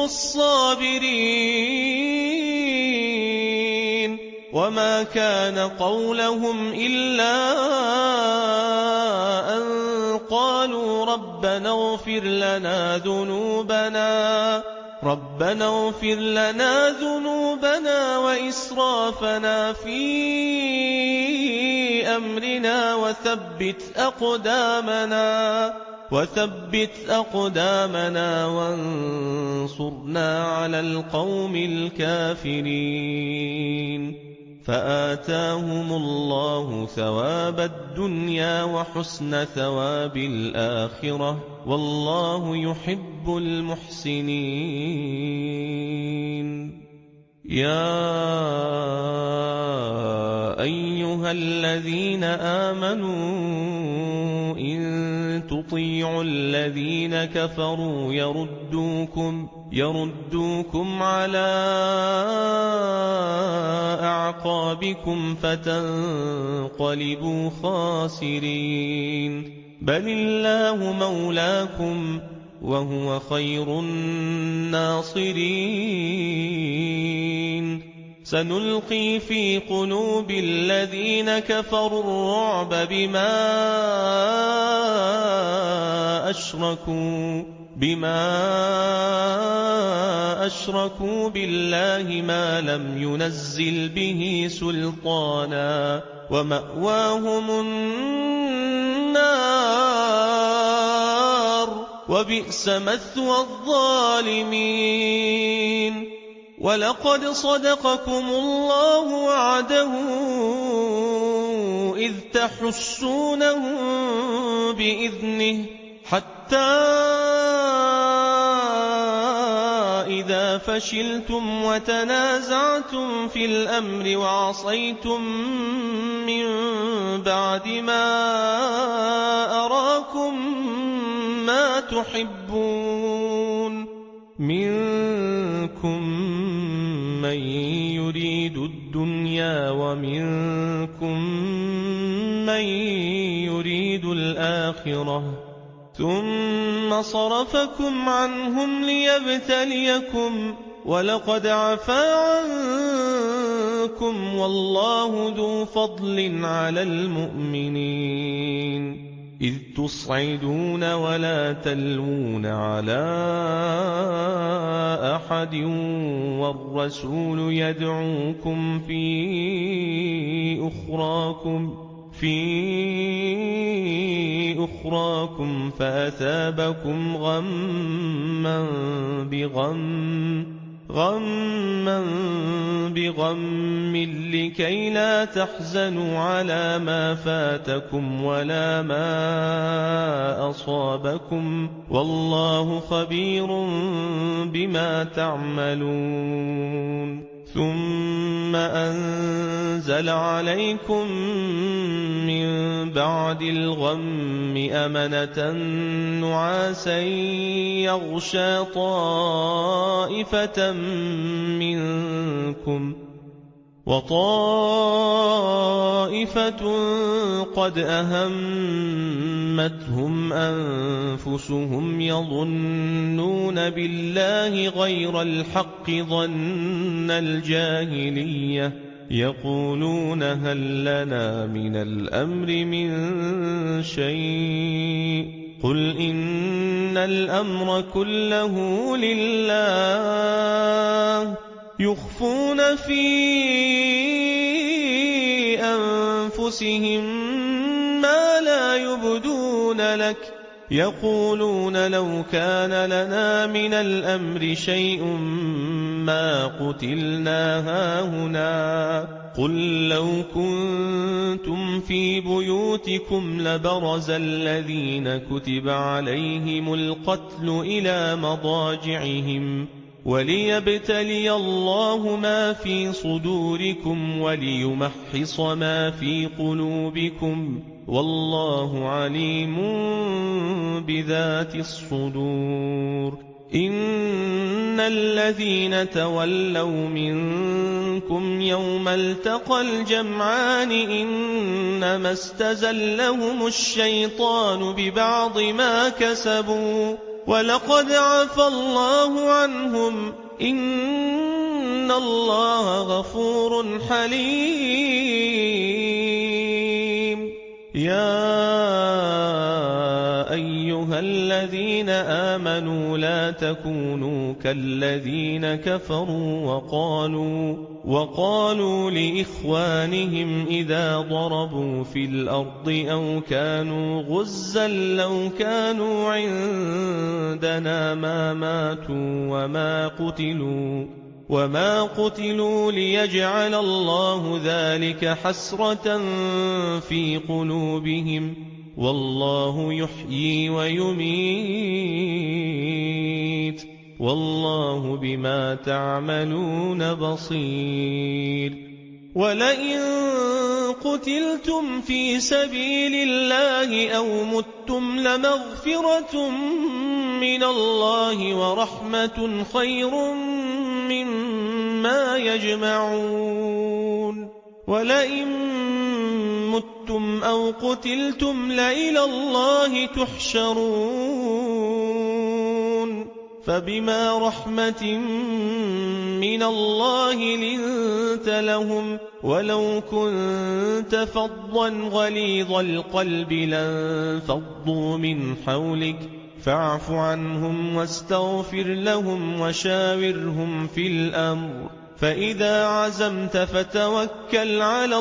الصابرين وما كان قولهم إلا أن قالوا ربنا اغفر لنا ذنوبنا ربنا اغفر لنا ذنوبنا وإسرافنا في أمرنا وثبت أقدامنا وثبت أقدامنا وانصرنا على القوم الكافرين فآتاهم الله ثواب الدنيا وحسن ثواب الآخرة والله يحب المحسنين يا أيها الذين آمنوا إن تطيعوا الذين كفروا يردوكم يردوكم على أعقابكم فتنقلبوا خاسرين بل الله مولاكم وهو خير الناصرين سنلقي في قلوب الذين كفروا الرعب بما أشركوا بما أشركوا بالله ما لم ينزل به سلطانا ومأواهم النار وبئس مثوى الظالمين ولقد صدقكم الله وعده إذ تحسونهم بإذنه حتى إذا فشلتم وتنازعتم في الأمر وعصيتم من بعد ما أراكم ما تحبون منكم من يريد الدنيا ومنكم من يريد الآخرة ثم صرفكم عنهم ليبتليكم ولقد عفا عنكم والله ذو فضل على المؤمنين إذ تصعدون ولا تلوون على أحد والرسول يدعوكم في أخراكم في أخراكم فأثابكم غما بغم غما بغم لكي لا تحزنوا على ما فاتكم ولا ما أصابكم والله خبير بما تعملون ثم أنزل عليكم من بعد الغم أمنة نعاسا يغشى طائفة منكم وطائفة قد أهمتهم أنفسهم يظنون بالله غير الحق ظن الجاهلية يقولون هل لنا من الأمر من شيء قل إن الأمر كله لله يخفون في أنفسهم ما لا يبدون لك يقولون لو كان لنا من الأمر شيء ما قتلنا هاهنا قل لو كنتم في بيوتكم لبرز الذين كتب عليهم القتل إلى مضاجعهم وليبتلي الله ما في صدوركم وليمحص ما في قلوبكم والله عليم بذات الصدور إن الذين تولوا منكم يوم التقى الجمعان إنما استزلهم الشيطان ببعض ما كسبوا ولقد عفى الله عنهم إن الله غفور حليم يا أيها الذين آمنوا لا تكونوا كالذين كفروا وقالوا وقالوا لإخوانهم إذا ضربوا في الأرض أو كانوا غزا لو كانوا عندنا ما ماتوا وما قتلوا وما قتلوا ليجعل الله ذلك حسرة في قلوبهم والله يحيي ويميت والله بما تعملون بصير ولئن قتلتم في سبيل الله أو متم لمغفرة من الله ورحمة خير مما يجمعون ولئن متم أو قتلتم لإلى الله تحشرون فبما رحمة من الله لنت لهم ولو كنت فظا غليظ القلب لانفضوا من حولك فاعف عنهم واستغفر لهم وشاورهم في الأمر فإذا عزمت فتوكل على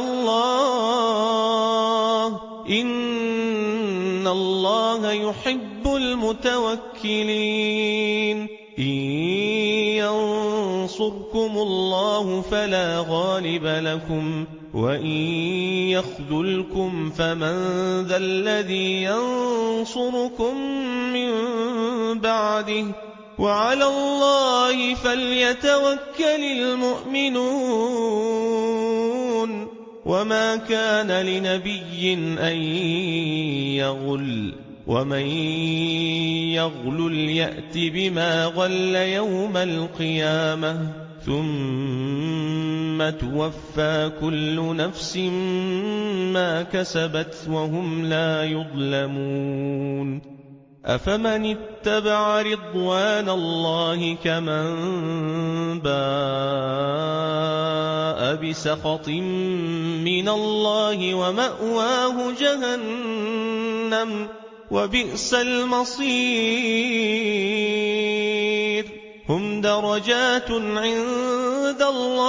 الله إن الله يحب المتوكلين إن ينصركم الله فلا غالب لكم وإن يخذلكم فمن ذا الذي ينصركم من بعده وعلى الله فليتوكل المؤمنون وما كان لنبي أن يغل ومن يغلل يأت بما غل يوم القيامة ثم توفى كل نفس ما كسبت وهم لا يظلمون أفمن اتبع رضوان الله كمن باء بسخط من الله ومأواه جهنم وبئس المصير هم درجات عند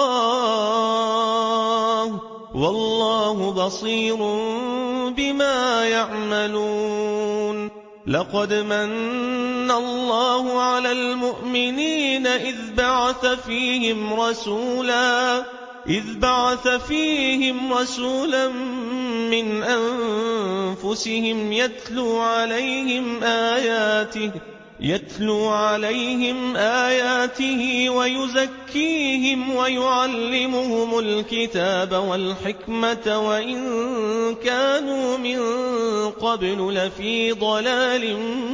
الله والله بصير بما يعملون لقد من الله على المؤمنين إذ بعث فيهم رسولا إذ بعث فيهم رسولا من أنفسهم يتلو عليهم آياته يتلو عليهم آياته ويزكيهم ويعلمهم الكتاب والحكمة وإن كانوا من قبل لفي ضلال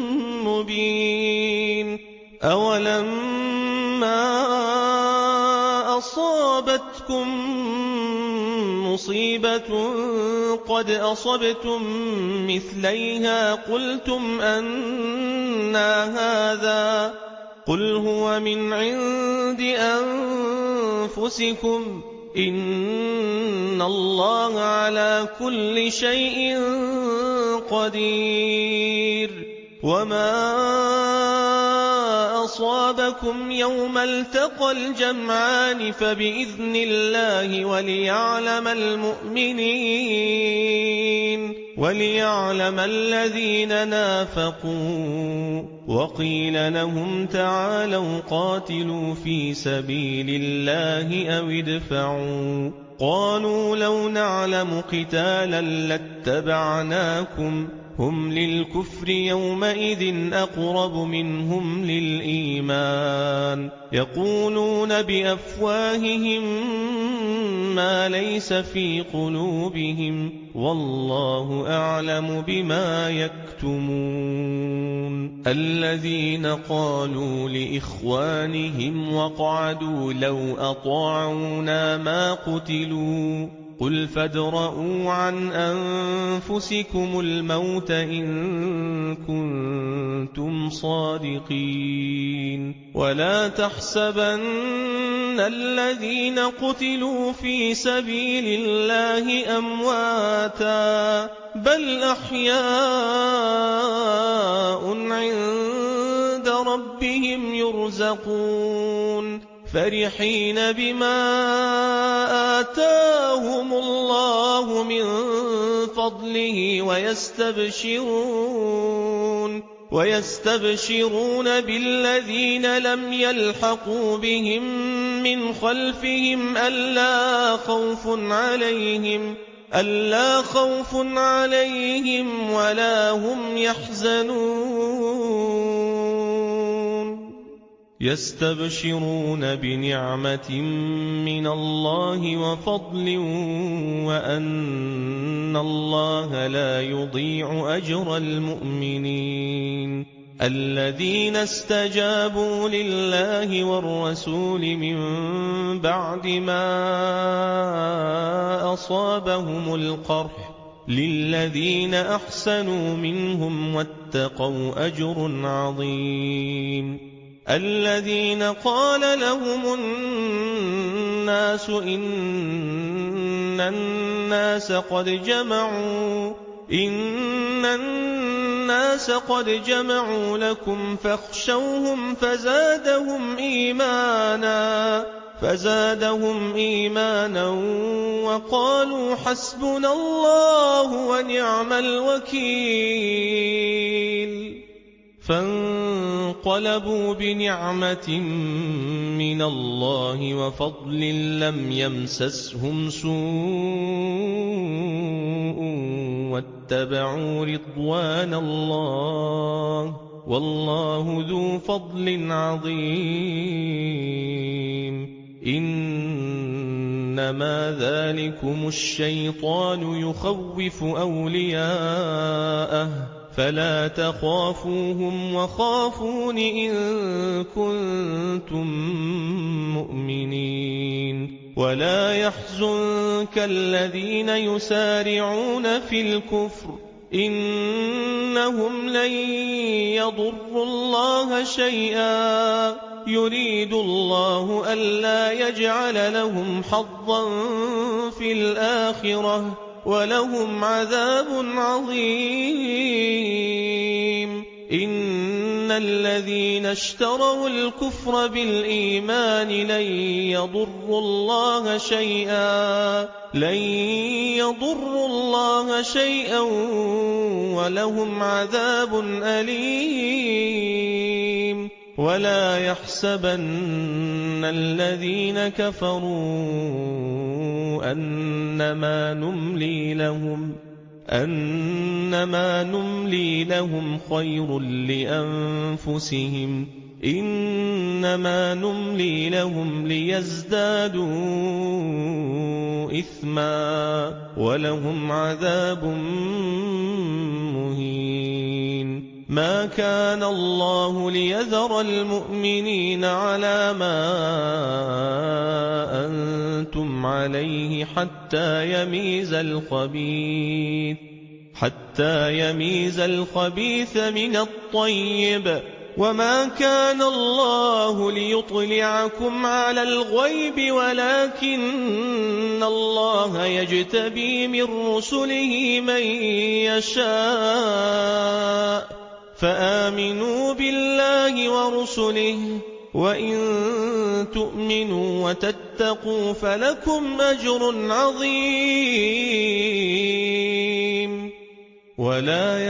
مبين. أولما أصابتكم مصيبة قد أصبتم مثليها قلتم أنى هذا قل هو من عند أنفسكم إن الله على كل شيء قدير. وما أصابكم يوم التقى الجمعان فبإذن الله وليعلم المؤمنين وليعلم الذين نافقوا. وقيل لهم تعالوا قاتلوا في سبيل الله أو ادفعوا قالوا لو نعلم قتالا لاتبعناكم هم للكفر يومئذ أقرب منهم للإيمان يقولون بأفواههم ما ليس في قلوبهم والله أعلم بما يكتمون. الذين قالوا لإخوانهم وقعدوا لو أطاعونا ما قتلوا قل فادرءوا عن أنفسكم الموت إن كنتم صادقين. ولا تحسبن الذين قتلوا في سبيل الله أمواتا بل أحياء عند ربهم يرزقون فرحين بما آتاهم الله من فضله ويستبشرون ويستبشرون بالذين لم يلحقوا بهم من خلفهم ألا خوف عليهم ألا خوف عليهم ولا هم يحزنون. يستبشرون بنعمة من الله وفضل وأن الله لا يضيع أجر المؤمنين. الذين استجابوا لله والرسول من بعد ما أصابهم القرح للذين أحسنوا منهم واتقوا أجر عظيم. الذين قال لهم الناس إن الناس قد جمعوا إن الناس قد جمعوا لكم فاخشوهم فزادهم إيمانا فزادهم إيمانا وقالوا حسبنا الله ونعم الوكيل. فانقلبوا بنعمة من الله وفضل لم يمسسهم سوء واتبعوا رضوان الله والله ذو فضل عظيم. إنما ذلكم الشيطان يخوف أولياءه فلا تخافوهم وخافون إن كنتم مؤمنين. ولا يحزنك الذين يسارعون في الكفر إنهم لن يضروا الله شيئا يريد الله ألا يجعل لهم حظا في الآخرة ولهم عذاب عظيم. إن الذين اشتروا الكفر بالإيمان لن يضروا الله شيئا لن يضروا الله شيئا ولهم عذاب أليم ولا يحسبن الذين كفروا أنما نملي لهم أنما نملي لهم خير لأنفسهم إنما نملي لهم ليزدادوا إثما ولهم عذاب مهين ما كان الله ليذر المؤمنين على ما أنتم عليه حتى يميز الخبيث حتى يميز الخبيث من الطيب وما كان الله ليطلعكم على الغيب ولكن الله يجتبي من رسله من يشاء فآمنوا بالله ورسله وإن تؤمنوا وتتقوا فلكم أجر عظيم ولا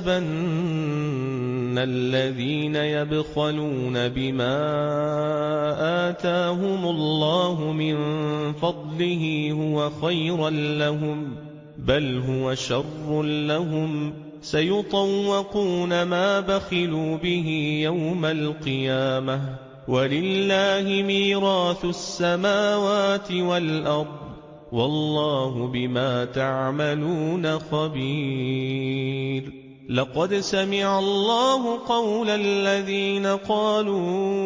يحسبن الذين يبخلون بما آتاهم الله من فضله هو خيرا لهم بل هو شر لهم سيطوقون ما بخلوا به يوم القيامة ولله ميراث السماوات والأرض والله بما تعملون خبير لقد سمع الله قول الذين قالوا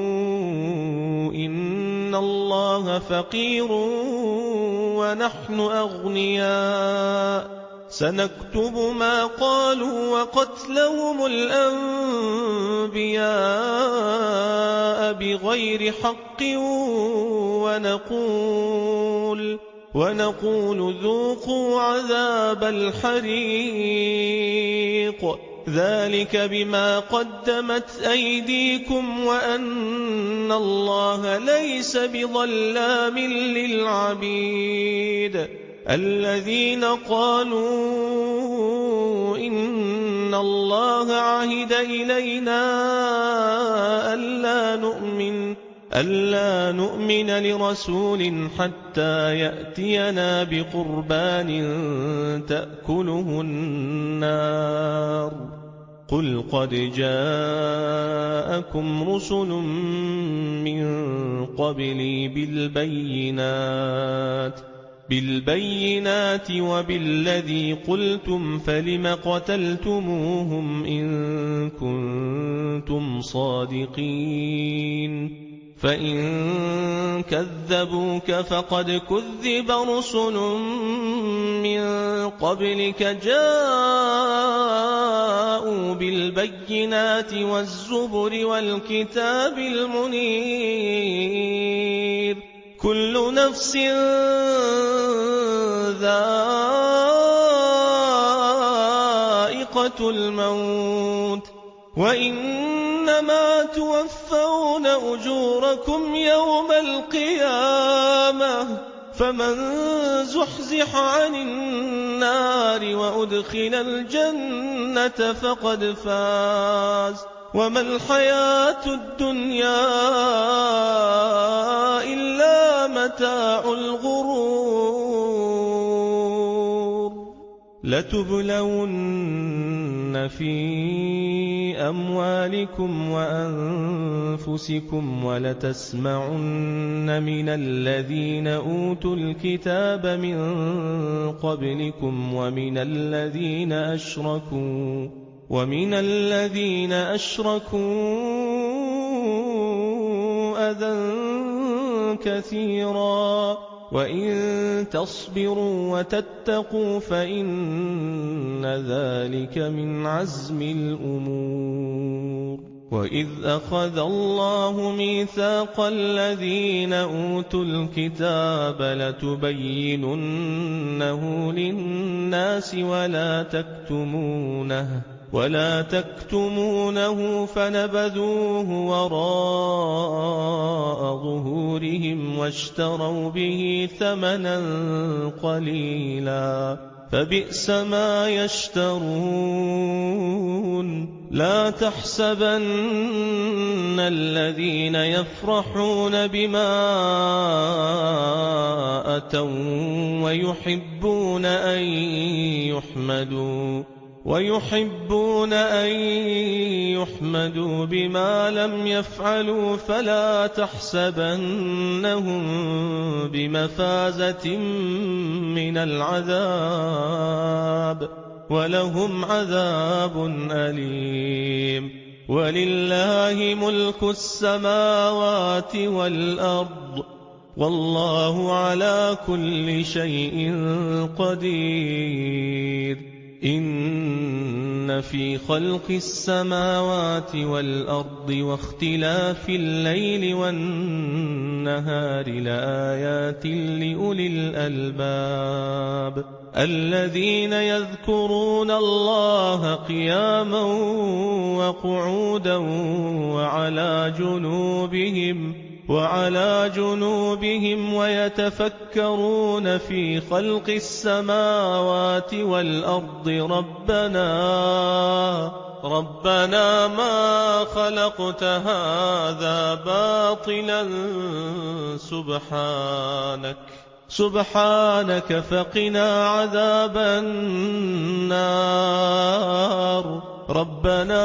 إن الله فقير ونحن أغنياء سنكتب ما قالوا وقتلهم الأنبياء بغير حق ونقول ونقول ذوقوا عذاب الحريق ذلك بما قدمت أيديكم وأن الله ليس بظلام للعبيد الذين قالوا إن الله عهد إلينا ألا نؤمن ألا نؤمن لرسول حتى يأتينا بقربان تأكله النار قل قد جاءكم رسل من قبلي بالبينات بالبينات وبالذي قلتم فلم قتلتموهم إن كنتم صادقين فإن كذبوك فقد كذب رسل من قبلك جاءوا بالبينات والزبر والكتاب المنير كل نفس ذائقة الموت وإنما توفون أجوركم يوم القيامة فمن زحزح عن النار وأدخل الجنة فقد فاز وما الحياة الدنيا إلا متاع الغرور لتبلون في أموالكم وأنفسكم ولتسمعن من الذين أوتوا الكتاب من قبلكم ومن الذين أشركوا ومن الذين أشركوا أذى كثيرا وإن تصبروا وتتقوا فإن ذلك من عزم الأمور وإذ أخذ الله ميثاق الذين أوتوا الكتاب لتبيننه للناس ولا تكتمونه ولا تكتمونه فنبذوه وراء ظهورهم واشتروا به ثمنا قليلا فبئس ما يشترون لا تحسبن الذين يفرحون بما أتوا ويحبون أن يحمدوا ويحبون أن يحمدوا بما لم يفعلوا فلا تحسبنهم بمفازة من العذاب ولهم عذاب أليم ولله ملك السماوات والأرض والله على كل شيء قدير إن في خلق السماوات والأرض واختلاف الليل والنهار لآيات لأولي الألباب الذين يذكرون الله قياما وقعودا وعلى جنوبهم وعلى جنوبهم ويتفكرون في خلق السماوات والأرض ربنا ربنا ما خلقت هذا باطلا سبحانك سبحانك فقنا عذاب النار ربنا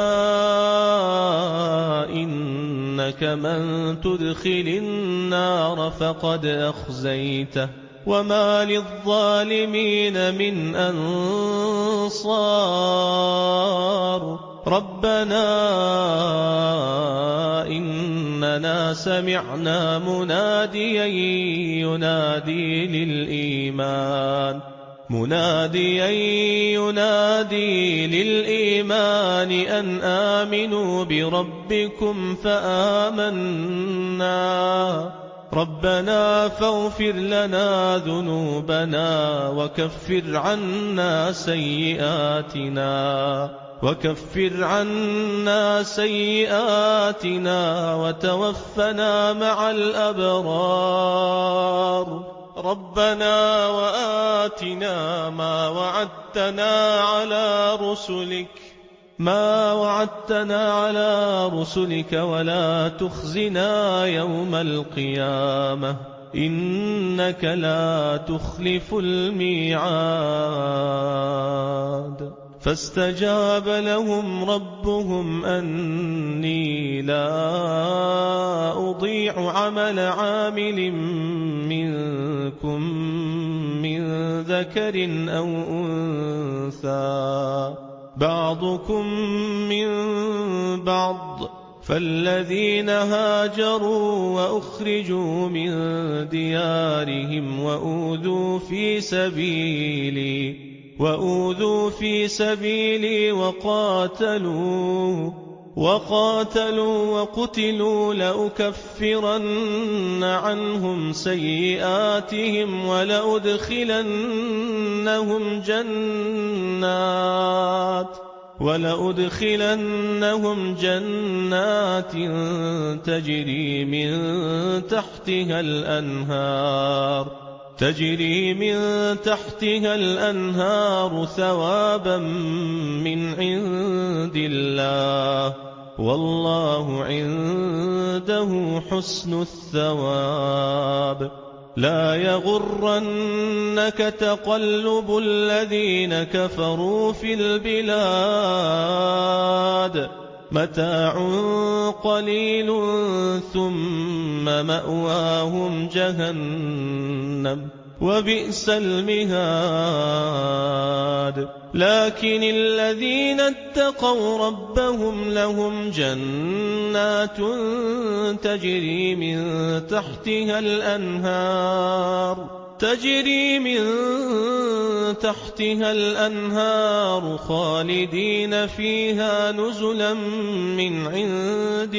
إنك من تدخل النار فقد أخزيته وما للظالمين من أنصار ربنا إننا سمعنا مناديا ينادي للإيمان مناديا ينادي للإيمان أن آمنوا بربكم فآمنا ربنا فاغفر لنا ذنوبنا وكفر عنا سيئاتنا وكفر عنا سيئاتنا وتوفنا مع الأبرار ربنا وآتنا ما وعدتنا على رسلك ما وعدتنا على رسلك ولا تخزنا يوم القيامة إنك لا تخلف الميعاد فاستجاب لهم ربهم أني لا أضيع عمل عامل منكم من ذكر أو أنثى بعضكم من بعض فالذين هاجروا وأخرجوا من ديارهم وأوذوا في سبيلي وأوذوا في سبيلي وقاتلوا وقاتلوا وقتلوا لأكفرن عنهم سيئاتهم ولأدخلنهم جنات ولأدخلنهم جنات تجري من تحتها الأنهار تجري من تحتها الأنهار ثوابا من عند الله والله عنده حسن الثواب لا يغرنك تقلب الذين كفروا في البلاد متاع قليل ثم مأواهم جهنم وبئس المهاد لكن الذين اتقوا ربهم لهم جنات تجري من تحتها الأنهار تجري من تحتها الأنهار خالدين فيها نزلا من عند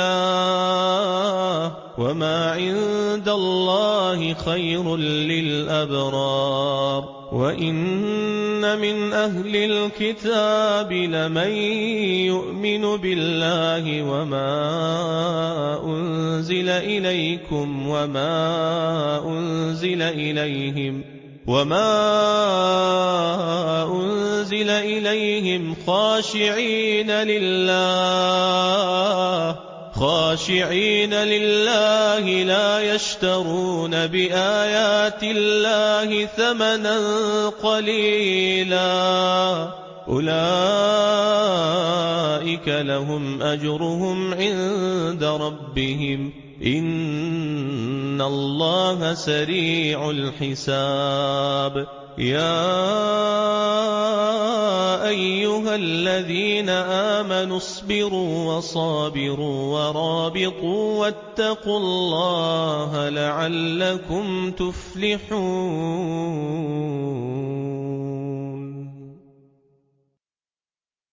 الله وما عند الله خير للأبرار وَإِنَّ مِنْ أَهْلِ الْكِتَابِ لَمَن يُؤْمِنُ بِاللَّهِ وَمَا أُنزِلَ إِلَيْكُمْ وَمَا أُنزِلَ إِلَيْهِمْ وَمَا أُنزِلَ إِلَيْهِمْ خَاشِعِينَ لِلَّهِ خاشعين لله لا يشترون بآيات الله ثمنا قليلا أولئك لهم أجرهم عند ربهم إن الله سريع الحساب يا أيها الذين آمنوا اصبروا وصابروا ورابطوا واتقوا الله لعلكم تفلحون